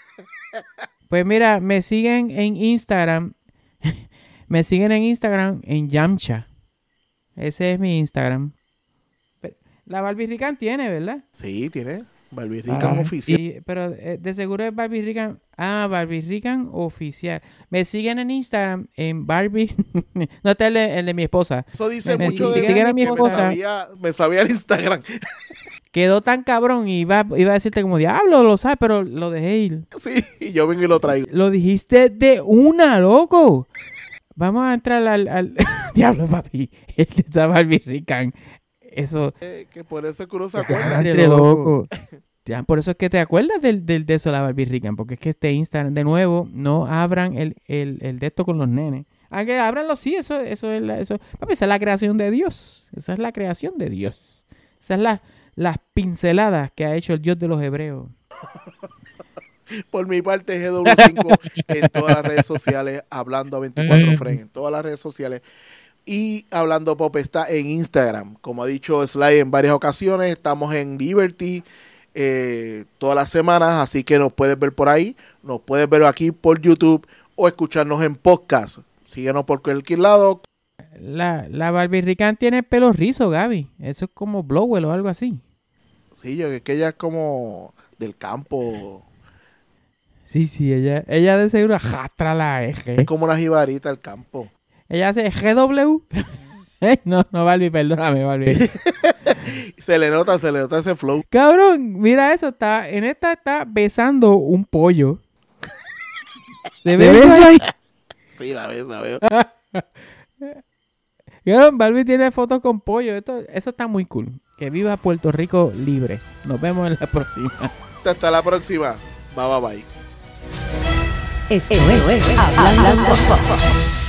Pues mira, me siguen en Instagram. me siguen en Instagram en Yamcha. Ese es mi Instagram. La Barbie Rican tiene, ¿verdad? Sí, tiene. Barbie Rican ah, oficial. Sí, pero eh, de seguro es Barbie Rican. Ah, Barbie Rican oficial. Me siguen en Instagram en Barbie. no está el de, el de mi esposa. Eso dice me, mucho si, de si mí, mi que esposa, me sabía, me sabía el Instagram. Quedó tan cabrón y iba, iba a decirte como diablo, lo sabes, pero lo dejé ir. Sí, y yo vengo y lo traigo. Lo dijiste de una, loco. Vamos a entrar al... al... diablo, papi. El de esa Barbie Rican. Eso... Eh, que por eso es que uno se acuerda. Madre, loco. Ya, por eso es que te acuerdas del, del de eso de la Barbie Rican. Porque es que este Instagram, de nuevo, no abran el, el, el de esto con los nenes. Aunque ábranlo, sí, eso, eso es la, eso. Papi, esa es la creación de Dios. Esa es la creación de Dios. Esas son la, las pinceladas que ha hecho el Dios de los hebreos. Por mi parte, G W cinco en todas las redes sociales, hablando a veinticuatro frames, en todas las redes sociales. Y Hablando Pop está en Instagram. Como ha dicho Sly en varias ocasiones, estamos en Liberty eh, todas las semanas, así que nos puedes ver por ahí, nos puedes ver aquí por YouTube o escucharnos en podcast. Síguenos por cualquier lado. La, la Barbie Rican tiene pelo rizo, Gaby. Eso es como Blowell o algo así. Sí, yo, es que ella es como del campo. Sí, sí, ella, ella de seguro jastra la eje. Es como una jibarita del campo. Ella hace G W. no, no, Barbie, perdóname, Barbie. se le nota, se le nota ese flow. Cabrón, mira eso, está, en esta está besando un pollo. ¿Se ve eso ahí? Sí, la veo, la veo. Cabrón, Barbie tiene fotos con pollo. Esto, eso está muy cool. Que viva Puerto Rico libre. Nos vemos en la próxima. Hasta la próxima. Bye, bye, bye. Esto es Hablando Pop.